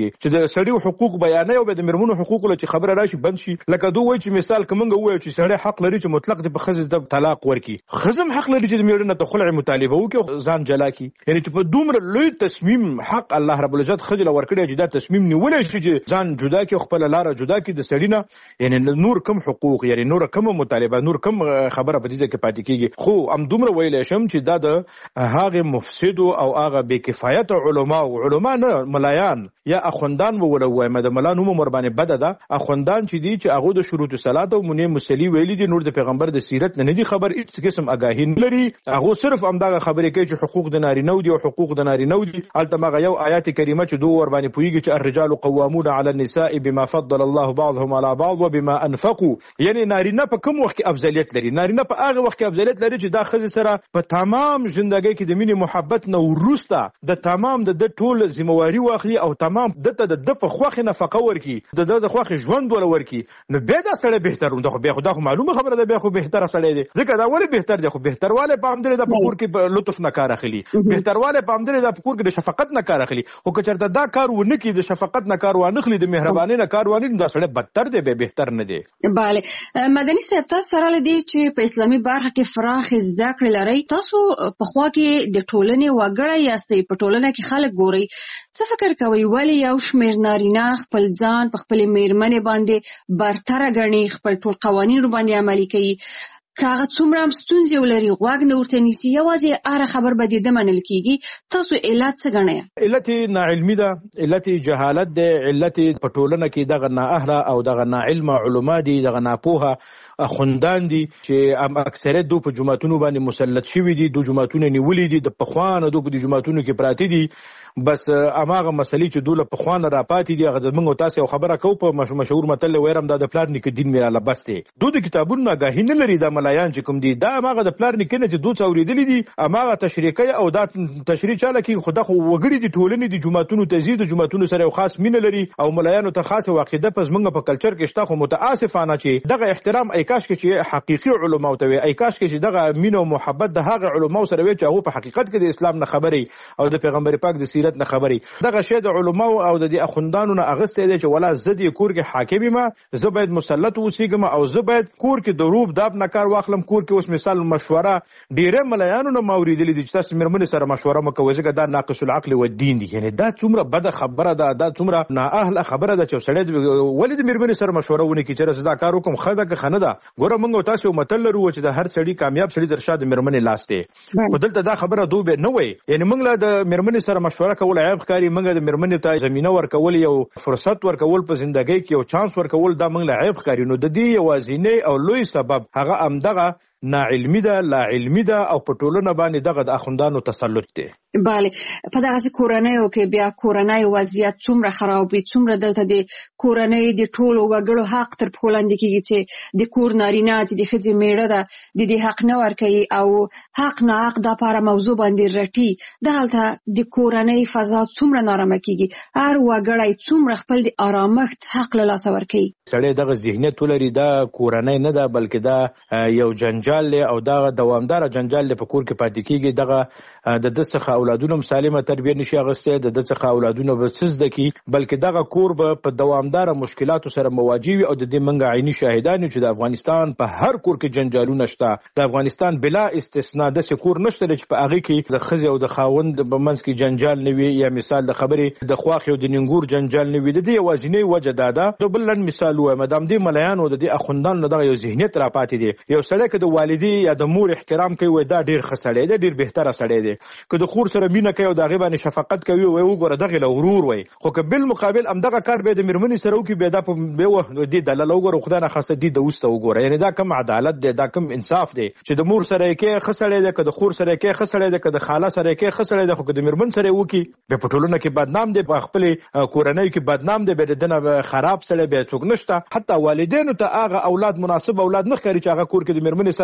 کیږي چې د سړي حقوق بیانې او د مرمنو حقوق له خبره راشي بند شي لکه دوی وایي چې مثال کومنګ وایي چې سړی حق لري چې مطلق د خزې د طلاق ورکي خزم حق لري چې د میړه ته خلع مطالبه وکړي ځان جلا کی یعنی چې په دومره لوی تصمیم حق الله رب العزت خزل ورکړي چې دا تصمیم نیولای شي چې ځان جدا کی خپل لار جدا کی د سړی نه یعنی نور کم حقوق یعنی نور کم مطالبه نور کم خبره په دې کې پاتې کیږي خو ام دومره ویل شم چې دا د هغه مفسد او هغه بے کفایت علما نه ملایان یا اخوندان وولوي مده ملان هم مربانه بد ده اخوندان چې دي چې هغه د شروط صلات او منی مسلی ویلي دي نور د پیغمبر د سیرت نه دي خبر هیڅ قسم آگاهی نه لري هغه صرف امداغه خبرې کوي چې حقوق د نارینه دي او حقوق د نارینه دي البته یو آیات کریمه چې دوه ور باندې پویږي چې الرجال قوامون على النساء بما فضل الله بعضهم على بعض وبما انفقوا یعنی نارینه په کوم وخت کې افضلیت لري نارینه په هغه وخت کې افضلیت لري چې دا خزه سره په تمام ژوندۍ کې د مینې محبت نه ورسته د تمام د ټول ذمہواری واخلي او تمام د په خوخه نفقه ورکي د خوخه ژوند ول ورکي نو به دا سره بهتر نو به خدا خو معلومه خبره ده به خو بهتر سره دی ځکه دا ولی بهتر دی خو بهترواله په همدره د پکور کې لطف نه کار اخلي بهترواله په همدره د پکور کې د شفقت نه کار اخلي او که چرته دا کار ونه کی د شفقت نه کار ونه اخلي د مهرباني نه کار ونه دا سره بدتر دی به بهتر نه دی bale مدني صاحب تاسو سره لدی چې په اسلامي برخه کې فراخ زده کړې لري تاسو په خوا کې د ټولنې وګړی یاستئ په ټولنه کې خلک ګوري څه فکر کوي ولی یو شمېر نارینه خپل ځان په خپل میرمنې باندې برتر غني خپل ټول قوانین باندې عملي کوي کاغه څومره ستونزې ولري غوږ نه ورته نیسي یوازې اره خبر به د منل کیږي تاسو علت څه غنئ علت ناعلمي ده علت جهالت ده علت په ټولنه کې دغه نااهله او دغه ناعلم علما دي دغه ناپوهه خوندان دي چې اکثریت دو په جماعتونو باندې مسلط شوی دي دو جماعتونه نیولې دي د پخوانه دو په جماعتونو کې پراته دي بس اماغه مسلې چې دوله پخوانه را پاتې دي هغه موږ تاسو یو خبره کوو په مشهور متل ویرم د پلار نیک دین میراله بس دي د کتابونو غاهی نه لري د ملایان چې کوم دي دا اماغه د پلار نیک نه چې دوه اوریدلې دي اماغه تشریکي او دا تشریح چاله کې خدا خو وګړي دي ټولنې دي جماعتونو تزيد جماعتونو سره خاص مینه لري او ملایانو ته خاصه عقیده پس موږ په کلچر کې شته خو متاسفانه چې دغه احترام ایکاش کې چې حقيقي علماء او ته ایکاش کې چې دغه مینه او محبت د هغه علماء سره وي چې هغه په حقیقت کې د اسلام نه خبري او د پیغمبر پاک د سیرت نه خبري دغه شی د علماء او د اخوندانو نه اغسته دي چې ولا زدي کور کې حاکم ما زه باید مسلط اوسېږم او زه باید کور کې د روب داب نه کار واخلم کور کې اوس مثال مشوره ډیره ملایانو نه موریدلې دي چې تاسو مرمن سره مشوره مکوئ ځکه دا ناقص العقل و الدین دي یعنی دا څومره بد خبره ده دا څومره نااهله خبره ده چې سړی ولید مرمن سره مشوره ونه کی چې زدا کار وکم خدا که خنه ده ګوره موږ تاسو متل لرو چې د هر سړی کامیاب سړی درشاد مرمن لاسته خدلته دا خبره دوه نه وي یعنی موږ له د مرمن سره مشوره کول عیب ښکاری موږ د مرمن ته زمينه ورکول یو فرصت ورکول په ژوندۍ کې یو چانس ورکول دا موږ له عیب ښکاری نو د دې یوازینی او لوی سبب هغه امدغه ناعلمي ده لا علمي ده او په ټولنه باندې دغه د اخوندانو تسلط دی bale په دغه کورنۍ او کې بیا کورنۍ وضعیت څومره خراب وي څومره دلته د کورنۍ د ټولو وګړو حق تر پښو لاندې کیږي چې د کور نارینه چې د ښځې میړه ده د دې حق نه ورکوي او حق نه حق د لپاره موضوع باندې رټي دلته د کورنۍ فضا څومره نارامه کیږي هر وګړی څومره خپل د آرامښت حق له لاسه ورکوي سړی دغه ذهنیت ولري دا کورنۍ نه ده بلکې دا یو جنجال له او دا دوامدار جنجال له په کور کې پاتې کیږي دغه د دسخه اولادونو سالمه تربیه نشي اغسته د دسخه اولادونو بسز دکی بلکې دغه کور په دوامدار مشکلاتو سره مواجه وي او د دې منګه عیني شاهدان چې د افغانستان په هر کور کې جنجالونه شته د افغانستان بلا استثناء د سکور نشته چې په هغه کې د خزي او د خاوند په منځ کې جنجال نه وي یا مثال د خبرې د خواخ او د ننګور جنجال نه وي د دې وازینې وجه ده بلن مثال و مدام دې ملایان او د اخوندان نه دغه یو ذهنیت را پاتې دي یو سړی که د والدي یا د مور احترام کوي دا ډیر خسړی دی ډیر بهتره سړی دی که د خور سره مینه کوي او د غیبانې شفقت کوي او وګوره دغه له غرور وي خو که بل مقابل امدغه کار به د مرمنې سره وکي به دا په به دې دلاله وګوره خدای نه خاصه دي د وسته وګوره یعنی دا کم عدالت دی دا کم انصاف دی چې د مور سره کې خسړی دی که د خور سره کې خسړی دی که د خاله سره کې خسړی دی خو که د مرمن سره وکي به په ټولنه کې بدنام دی په خپل کورنۍ کې بدنام دی به دنه خراب سره به څوک نشته حتی والدینو ته هغه اولاد مناسب اولاد نه خري چې هغه کور کې د مرمنې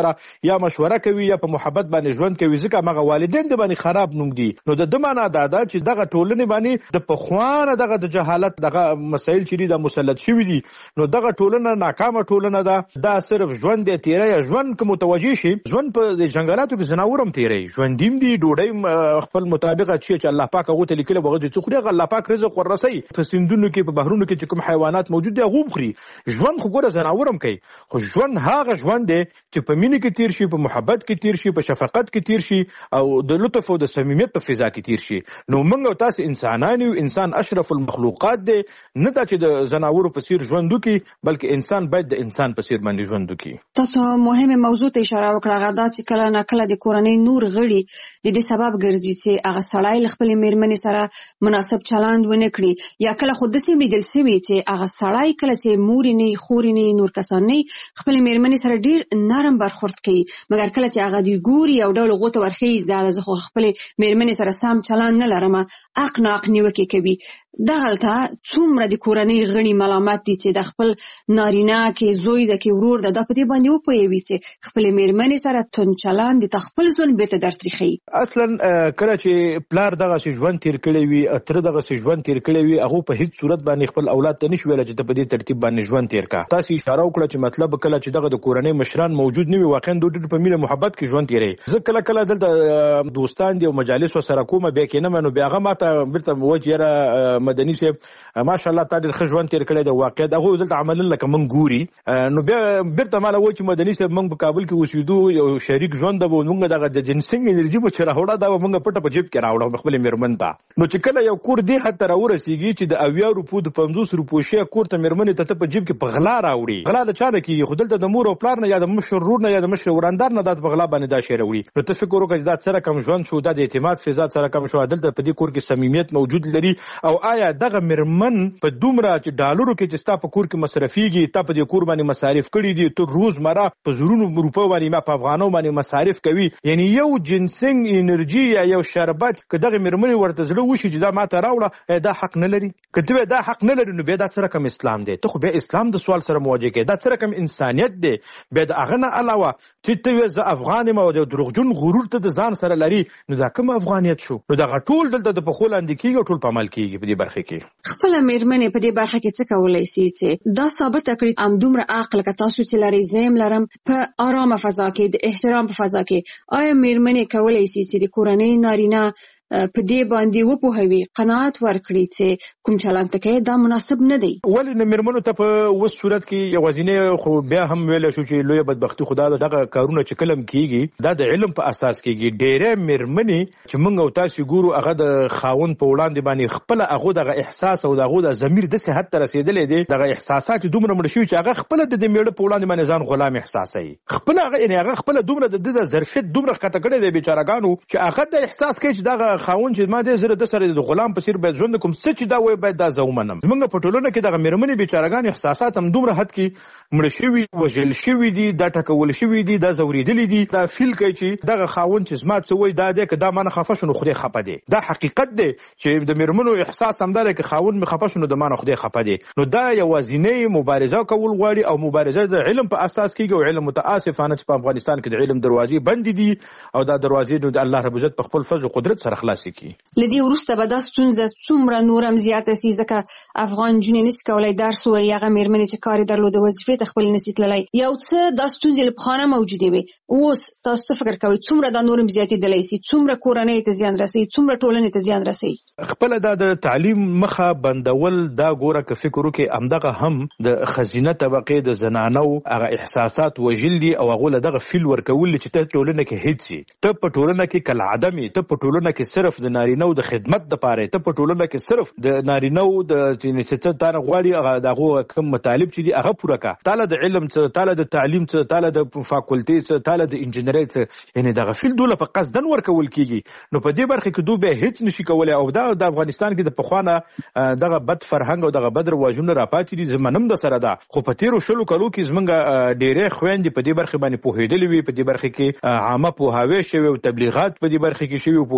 سره یا مشوره کوي یا په محبت باندې ژوند کوي، ځکه مغه والدین د باندې خراب نوم دي. نو د معنا دا ده چې دغه ټولنې باندې د پخوانه دغه د جهالت دغه مسایل چې د مسلط شوي دي، نو دغه ټولنه ناکامه ټولنه ده. دا صرف ژوند دی تیری یا ژوند که متوجه شي ژوند په جنگلاتو کې زناورم تیری، ژوندیم دي ډوډۍ خپل مطابقه چې الله پاک هغه ته لیکلی بغه چې خوري الله پاک رزق ورسي. په سیندونو کې په بحرونو کې چې کوم حیوانات موجود دي هغه خوري. ژوند خو ګوره زناورم کوي، خو ژوند هغه ژوند دی چې په مینه کې تیر شي، په محبت کې تیر شي، په شفقت کې تیر شي او د لطف او د صمیمیت په فضا کې تیر شي. نو موږ او تاسو انسانان یو، انسان اشرف المخلوقات دی، نه دا چې د زناورو په څیر ژوند وکړي بلکې انسان باید د انسان په څیر باندې ژوند وکړي. تاسو مهمه موضوع ته اشاره وکړه، دا چې کله نه کله د کورنۍ نور غړي د دې سبب ګرځي چې هغه سړی خپل میرمنې سره مناسب چلند ونه کړي، یا کله خود سیمې دل سوي چې هغه سړی کله چې مور نه خور نه نور کسان نه خپل میرمنې سره ډیر نرم برخورد کوي، مګر کله چې هغه دی ګوري او ډول غوته ورخیز دا زه خپل میرمنې سره سم چلند نه لرم، اق ناق نیوکه کوي. دغلته څومره د کورنۍ غړي ملامت دي چې د خپل نارینه کې زوی د کې ورور د په دې باندې وپوي چې خپل میرمنې سره تون چلند د خپل ځون به ته درتريخي. اصلا کله چې پلار دغه ژوند تیر کړی وي، اتر دغه ژوند تیر کړی وي، هغه په هیڅ صورت باندې خپل اولاد ته نشي ویل چې په دې ترتیب باندې ژوند تیر کا. تاسو اشاره وکړه چې مطلب کله چې دغه د کورنۍ مشران موجود نه وي، واقعا د ډېر په مینه محبت کې ژوند تیری. زه کله کله دلته دوستان دي او مجالس سره کومه بیا کې نه منو، بیا هغه ماته بیرته وجهره مدني سي ماشاءالله تا ډېر ښه ژوند تیر کړی دی، واقعا هغه دلته عمل لکه من ګوري. نو بیا بیرته مال و چې مدني سي موږ په کابل کې اوسېدو، یو شریک ژوند به موږ دغه د جنسنګ انرژي په چر راوړه دا موږ پټه په جیب کې راوړه خپل میرمن ته. نو چې کله یو کور دی حتی راورسیږي چې د 80 روپو د 50 روپو شی کور ته میرمن ته په جیب کې په غلا راوړي. غلا د چا نه کیږي؟ خو دلته د مور او پلار نه یا د مشر رور نه یا د مشر وراندار نه د بغلا باندې دا شی راوړي. نو ته فکر وکړه دا سره کم ژوند شو، د اعتماد فضا سره کم شو، دلته په دې کور کې صمیمیت موجود لري. او آیا دغه میرمن په دومره چې ډالرو کې چې ستا په کور کې مصرفيږي، ته په دې کور باندې مصارف کړي دي، ته روزمره په زرونو روپو باندې ما په افغانو باندې مصارف کوي، یعنی یو جنسنګ انرژي یا یو شربت که دغه میرمن ورته زړه وشي چې دا ماته راوړه، دا حق نه لري. کته دا حق نه لري نو بیا دا سره کم اسلام دی. ته خو بیا اسلام د سوال سره مواجه کې دا سره کم انسانيت دی. بیا د اغه نه علاوه چې ته ز افغان ما د دروغجن غرور ته د ځان سره لري، نو دا کوم افغانیت شو؟ نو دا ټول دلته د پخول اند کېږي، ټول په عمل کېږي په دې برخه کې. خپل میرمنې په دې برخه کې څه کولای شي چې دا ثابت کړي ام دومره عقل که تاسو چې لري زم لرم په آرامه فضا کې د احترام په فضا کې، آیا میرمنې کولای شي چې د کورنۍ نارینه په دې باندې وپوهوي، قناعت ورکړي چې کوم چلند ته دا مناسب نه دی؟ ولې نه میرمنو ته په وس صورت کې یوازینه خو بیا هم ویل شو چې لوی بدبختی خدا دغه کارونه چې کلم کیږي دا د علم په اساس کیږي. ډېرې میرمنې چې موږ او تاسو ګورو هغه د خاون په وړاندې باندې خپل هغه دغه احساس او دغه د ضمیر د صحت ته رسیدلې دي، دغه احساسات دومره مړ شي چې هغه خپل د میړه په وړاندې باندې ځان غلام احساسوي، خپل هغه یعنی هغه خپل دومره د ظرفیت دومره خطا کړی دی بیچارهګانو چې هغه د احساس کوي چې دغه خاون چې ما دې زره د سره د غلام په څیر باید ژوند کوم، څه چې دا وای باید دا زومنم. زمونږ په ټولنه کې دغه میرمنې بیچارهګان احساسات هم دومره حد کې مړ شوي، وژل شوي دي، دا ټکول شوي دي، دا زوریدلي دي، دا فیل کوي چې دغه خاون چې زما څه وای دا دی که دا مانه خفه شو نو خدای خفه دی. دا حقیقت دی چې د میرمنو احساس هم دا دی که خاون مې خفه شو نو د مانه خدای خفه دی. نو دا یوازینۍ مبارزه کول غواړي او مبارزه د علم په اساس کېږي، او علم متاسفانه چې په افغانستان کې د علم دروازې بندې دي او دا دروازې نو د الله رب عزت په خپل فضل او قدرت سره خلاصې کړي. لدی ورسته به دا ستونزه څومره نورم زیاته سي، ځکه افغان جنې نس کولای درس وایي، هغه میرمنې چې کار درلوده وظیفې ته خپل نسي تللی، یو څه دا ستونزې له پخوانه موجودې وي. اوس تاسو څه فکر کوئ څومره دا نورم زیاتېدلی سي، څومره کورنۍ ته زیان رسوي، څومره ټولنې ته زیان رسوي؟ خپل دا د تعلیم مخه بندول دا ګوره که فکر وکړي همدغه هم د خزینه طبقې د زنانو هغه احساسات وژل دي او هغه له دغه فیل ورکول چې ته ټولنه کې هیڅ شي، ته په ټولنه کې کل عدمي، ته په ټولنه کې صرف د نارینه د خدمت د پاره، ته په ټولنه کې صرف د نارینه د چې ته غواړي هغه دغه کوم مطالب چې دي هغه پوره کا، تعالی د علم څخه، تعالی د تعلیم څخه، تعالی د فاکولټي څخه، تعالی د انجینری څخه، یعنی دغه فیل دوله په قصدن ورکول کیږي. نو په دې برخه کې دوی به هیڅ نشي کولای او دا د افغانستان کې د پخوانه دغه بد فرهنګ او دغه بد رواجونه راپاتې دي، زمونږ د سره ده. خو په تیرو شلو کلو کې زمونږ ډېرې خويندې په دې برخه باندې پوهېدلې وي، په دې برخه کې عامه پوهاوی شوی او تبلیغات په دې برخه کې شوی او پوهېدلې وي.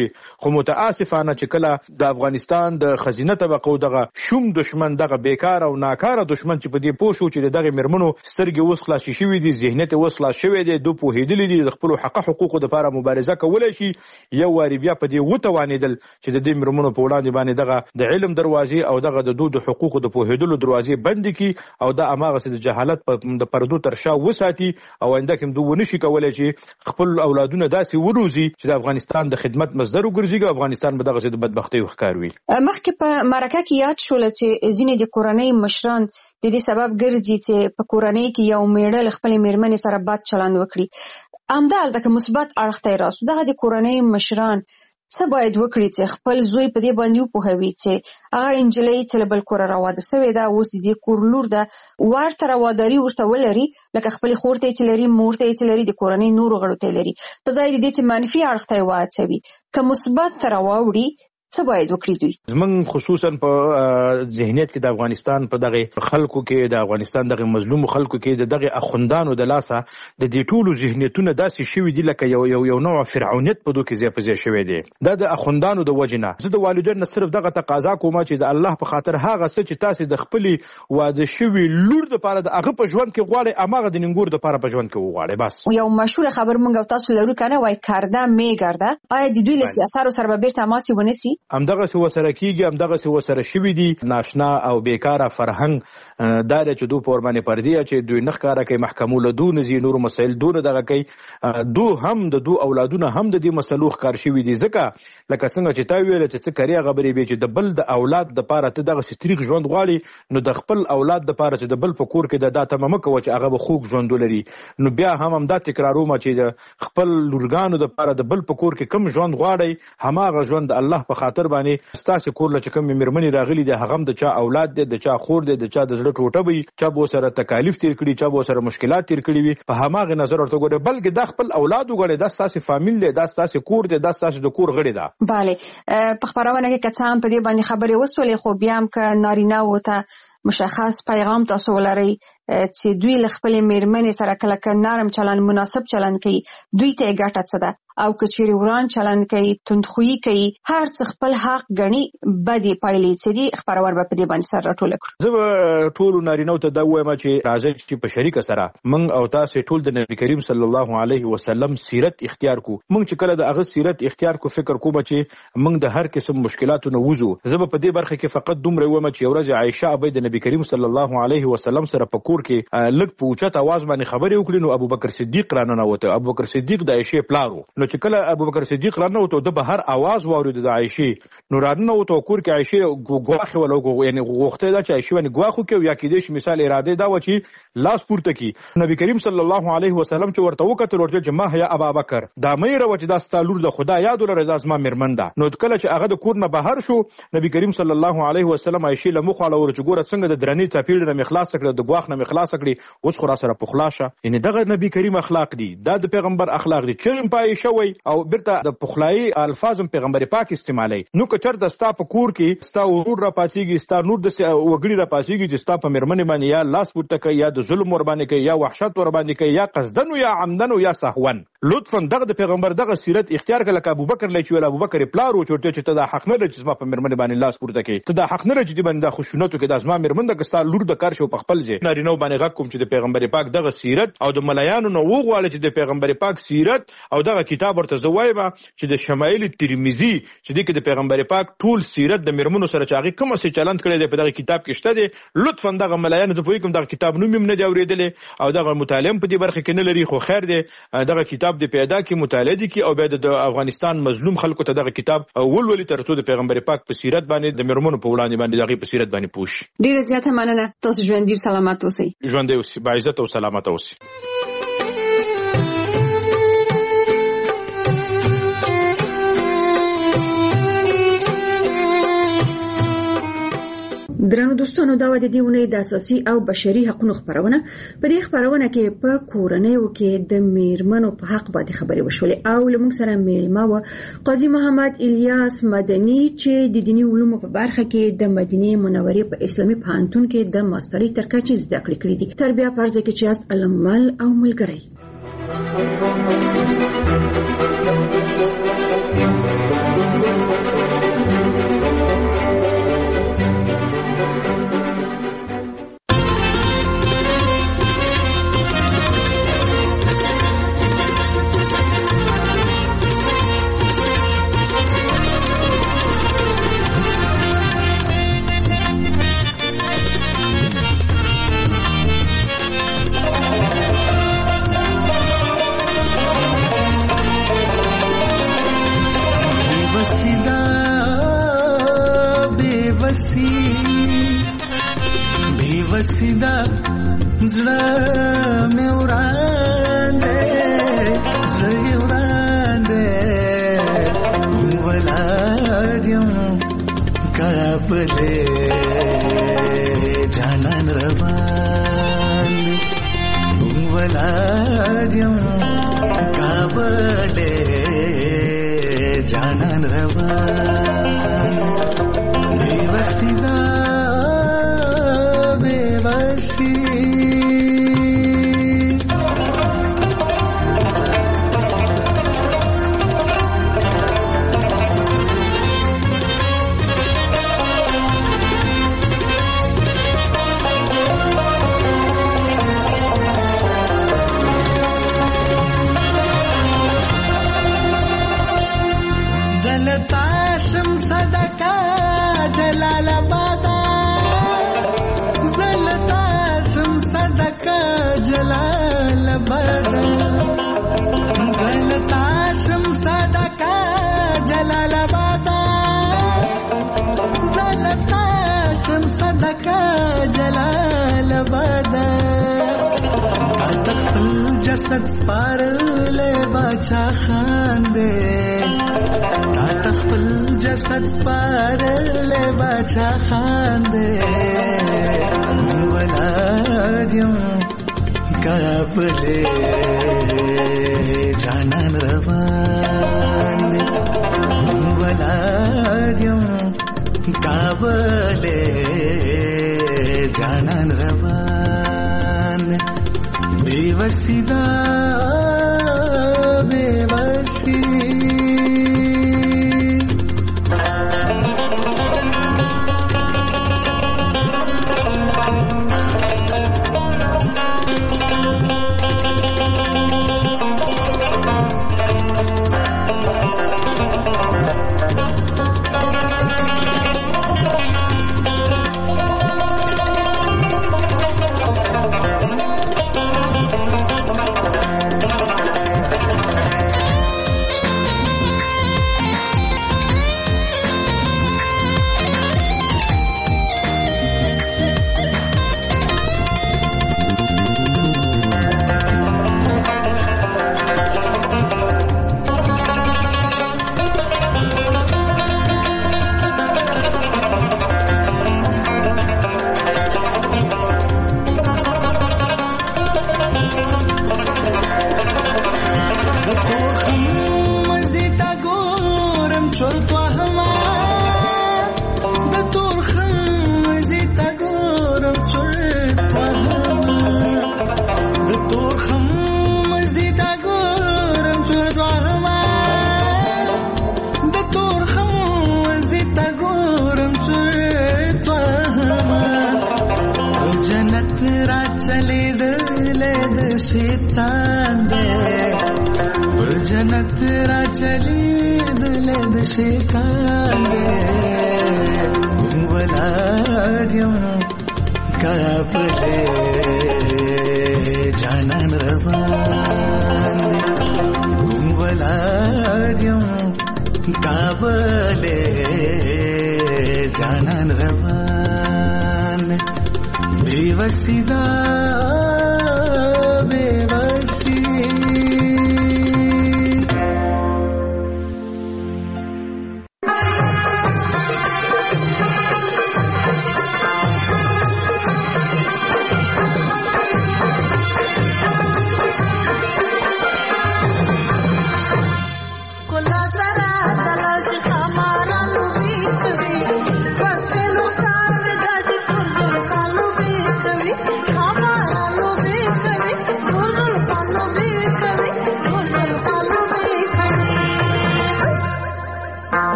شوي خو متاسفانه چې کله د افغانستان د خزینه طبقه دغه شوم دشمن دغه بیکار او ناکاره دشمن چې په دې پوه شو چې دغه مرمنو سترګې اوس خلاص شوي دي ذهنیت اوس خلاص شوی دی دوی پوهېدلي دي د خپل حقوقو لپاره مبارزه کولای شي یو واری بیا په دې وتوانېدل چې د دې مرمنو په وړاندې باندې دغه د علم دروازې او دغه د دوی د حقوقو د پوهېدلو دروازې بند کړي او د اماغه د جهالت د پردو تر شا وساتي او آینده کې دوی ونشي کولای چې خپل اولادونه داسې وروزي چې د افغانستان د خدمت مصدر وګرځي افغانستان به دغه د بدبختۍ ښکار وي. مخکې په مرکه کې یاد شول چې ځینې د کورنۍ مشران د دې سبب ګرځي چې په کورنۍ کې یو میړه له خپلې مېرمنې سره بد چلند وکړي. همدالته که مثبت اړخ ته راسو دغه د کورنۍ مشران څه باید وکړي چې خپل زوی په دې باندې وپوهوي چې هغه نجلۍ چې له بل کوره راواده سوې ده اوس د دې کور لور ده ورته رواداري ورته ولري لکه خپلې خور ته چې لري مور ته چې لري د کورنۍ نورو غړو ته لري په ځای د دې چې منفي اړخ ته واچوي که مثبت ته راوړي څه باید وکړي دوی؟ زمونږ خصوصا په ذهنیت کې د افغانستان په دغه خلکو کې د افغانستان دغه مظلوم خلکو کې دغه اخوندانو د لاسه د دې ټولو ذهنیتونه داسې شوي دي لکه یو نوع فرعونیت په دوی کې ځای شوی دی. دا د اخوندانو د وجنه زه د والدینو صرف دغه تقاضا کوم چې د الله په خاطر هغه څه چې تاسو د خپلې واده شوي لور د لپاره د هغه په ژوند کې غواړي اماغه د ننګور د لپاره په ژوند کې وغواړي. بس یو مشهور خبر مونږ تاسو لرو کنه وای کرده میګرده آیا د دوی له سیاستو سره به تماس ونیسي؟ همدغه سره کیږي همدغه سره شوي دي ناشنا او بیکاره فرهنګ دا چې دوی په ورباندې پردي چې دوی نه ښکاره کوي محکمو له دوی نزي نور مسایل دوی دغه کوي دوی هم د دوی اولادونه هم د دې مسلو ښکار شوي دي ځکه لکه څنګه چې تا ویل چې څه کړي خبرې به چې د بل د اولاد د پاره ته دغه ستریغ ژوند غواړي نو د خپل اولاد د پاره چې د بل په کور کې د تمامه کوي چې هغه به خوږ ژوند ولري نو بیا هم دا تکراروم چې خپل لورګانو د پاره د بل په کور کې کم ژوند غواړي هماغه ژوند الله په خاطر باندې ستاسو کور لچ کوم مېرمنې راغلي دي هغه د چا اولاد دي د چا خور دي د چا د زړه ټوټه وي چا به سره تکالیف تیر کړي چا به سره مشکلات تیر کړي وي په هماغه نظر ورته ګوره بلکې د خپل اولاد وګړي د تاسو فامیل دي د تاسو کور دي د تاسو د کور غړي ده. bale په خبرونه کې کڅ هم په دې باندې خبرې وسولې خو بیا هم ک نارینه وته مشخص پیغام تاسو ولري چې دوی له خپل مېرمنې سره کله نرم چلند مناسب چلند کوي دوی ته ګټه څه ده او کچېری وران چلند کوي توندخويي کوي هر څه خپل حق غني بدی پایلې چې دي خبرور به په دې باندې سره راټول کړو. زه ټول نارینه ته دا وایم چې راځي چې په شریک سره من او تاسو ټول د نبی کریم صلی الله علیه وسلم سیرت اختیار کو من چې کله د هغه سیرت اختیار کو فکر کوم چې من د هر قسم مشکلاتو نه وځو. زه په دې برخه کې فقط دومره وایم چې ورځ عائشه ابي د نبی کریم صلی الله علیه وسلم سره په کور کې لږ په اوچت आवाज باندې خبرې وکړي نو ابوبکر صدیق رانه وته ابوبکر صدیق د عائشه پلارو نو چې کله ابوبکر صدیق رانه وته د بهر आवाज واورید د عائشه نو رانه وته کور کې عائشه غواخه ولو یعنی غوخته دا چې عائشه باندې غواخو کې یا کې د مثال اراده دا و چې لاس پورته کی نبی کریم صلی الله علیه وسلم چې ورته وکړه ورته چې ما هيا ابوبکر دا مې راو چې دا ستالور د خدا یاد ولر د اسما مرمن ده نو کله چې هغه د کور نه بهر شو نبی کریم صلی الله علیه وسلم عائشه له مخاله ورته ګوره څنګه د درنې چاپیل نه مخلاص کړ د غواخ نه مخلاص کړي اوس خو را سره پخلاشه یعنی دغه نبی کریم اخلاق دي دا د پیغمبر اخلاق دي چې پای شوی او برته د پخلای الفاظ پیغمبر پاک استعمالي نو کچر د ستا په کور کې ستا ورور را پاتېږي ستا نور د وګړي را پاتېږي چې ستا په مرمنې باندې یا لاس پورته کوي یا د ظلم ور باندې کوي یا وحشت ور باندې کوي یا قصدن یا عمدن یا سهوا لطفا دغه د پیغمبر دغه سیرت اختیار کړه لکه ابوبکر لچ ویل ابوبکر پلارو چورته چې ته د حق نه لري چې په مرمنې باندې لاس پورته کوي ته د حق نه لري چې باندې د خوشونتو کې د ازما مرمن د کستا لور د کار شو په خپل ځای نارینه باندې غږ کوم چې د پیغمبر پاک دغه سیرت او د ملایانو نو وغواړي چې د پیغمبر پاک سیرت او دغه کتاب ورته زوایبه چې د شمایل ترمذی چې د پیغمبر پاک ټول سیرت د مرمنو سره چاغي کوم څه چلند کړي د په دغه کتاب کې شته دي لطفا دغه ملایانو ته پوي کوم دغه کتاب نوم نه دی اوریدلې او دغه مطالعه په دې برخه کې نه لري خو خیر دی دغه کتاب د پیدا کې مطالعه دي کې او بیا د افغانستان مظلوم خلکو ته دغه کتاب ولولي ترڅو د پیغمبر پاک په سیرت باندې د مرمنو په وړاندې باندې دغه په سیرت باندې پوښ. ډیره زیاته مننه تاسو ژوند دې سلامت اوسئ. ژوند دې اوسئ با عزت او سلامت اوسئ. درنو دوستانو دا د دې ونې د اساسي او بشري حقوقو خبرونه په دې خبرونه کې په کورنیو کې د میرمنو په حق باندې خبرې وشولې او لمونږ سره میلمه و قاضي محمد الیاس مدني چې د دینی علومو په برخه کې د مدینه منورې په اسلامي پوهنتون کې د ماسترۍ تر کچې زده کړې کړې دي. تربیه فرض کې چې است علمل او ملګری وسیدا بے وسیدا زړه مې وران دی زړه وران دی ولاړ یم کابلې جانان روان دی ولاړ یم کابلې جانان روان بے وسیدا بے وسی زلتاشم صدقه جلال آبادا زلتاشم صدقه جلال آبادا زلتاشم صدقه جلال آبادا زلتاشم صدقه جلال آبادا تخفل جسد سپارلے باچا خان دے تا تخفل جسد سپارلے باچا خان دے ولاړ یم کابلې جانان روان دی ولاړ یم کابلې جانان روان دی بے وسیدا بے وسی شیطان دے پر جنت را چلی دلد شیطان دے ولاړ یم کابلې جانان روان دی ولاړ یم کابلې جانان روان دی بے وسیدا بے وسی Hamaran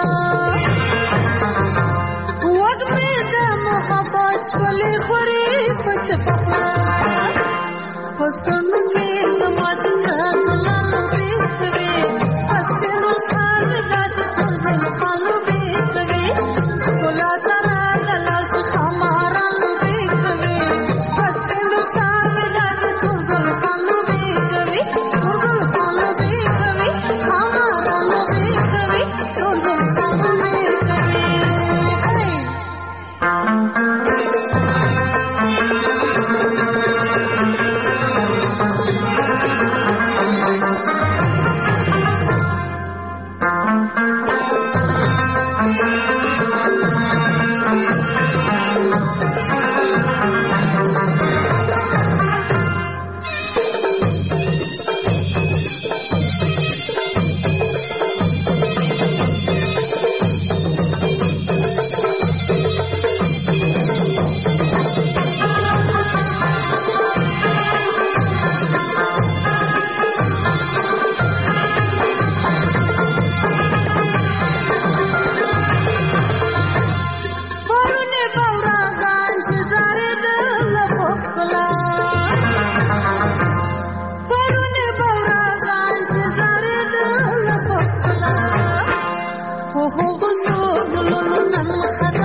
وږمې د محبت شولې خورې په چپخړه په سونو کې زما چې زړه ګلانو بیت کوي په سپینو سهار مې داسې تور زلفانو بیت کوي ښکلا سره د لال چې ښامارانو بیت کوي په سپینو سهار مې داسې تور زلفانو بیت کوي تور زلفانو بیت کوي ښامارانو بیت کوي تور زلفانو بیت کوي هو غزو ګلونو نن خط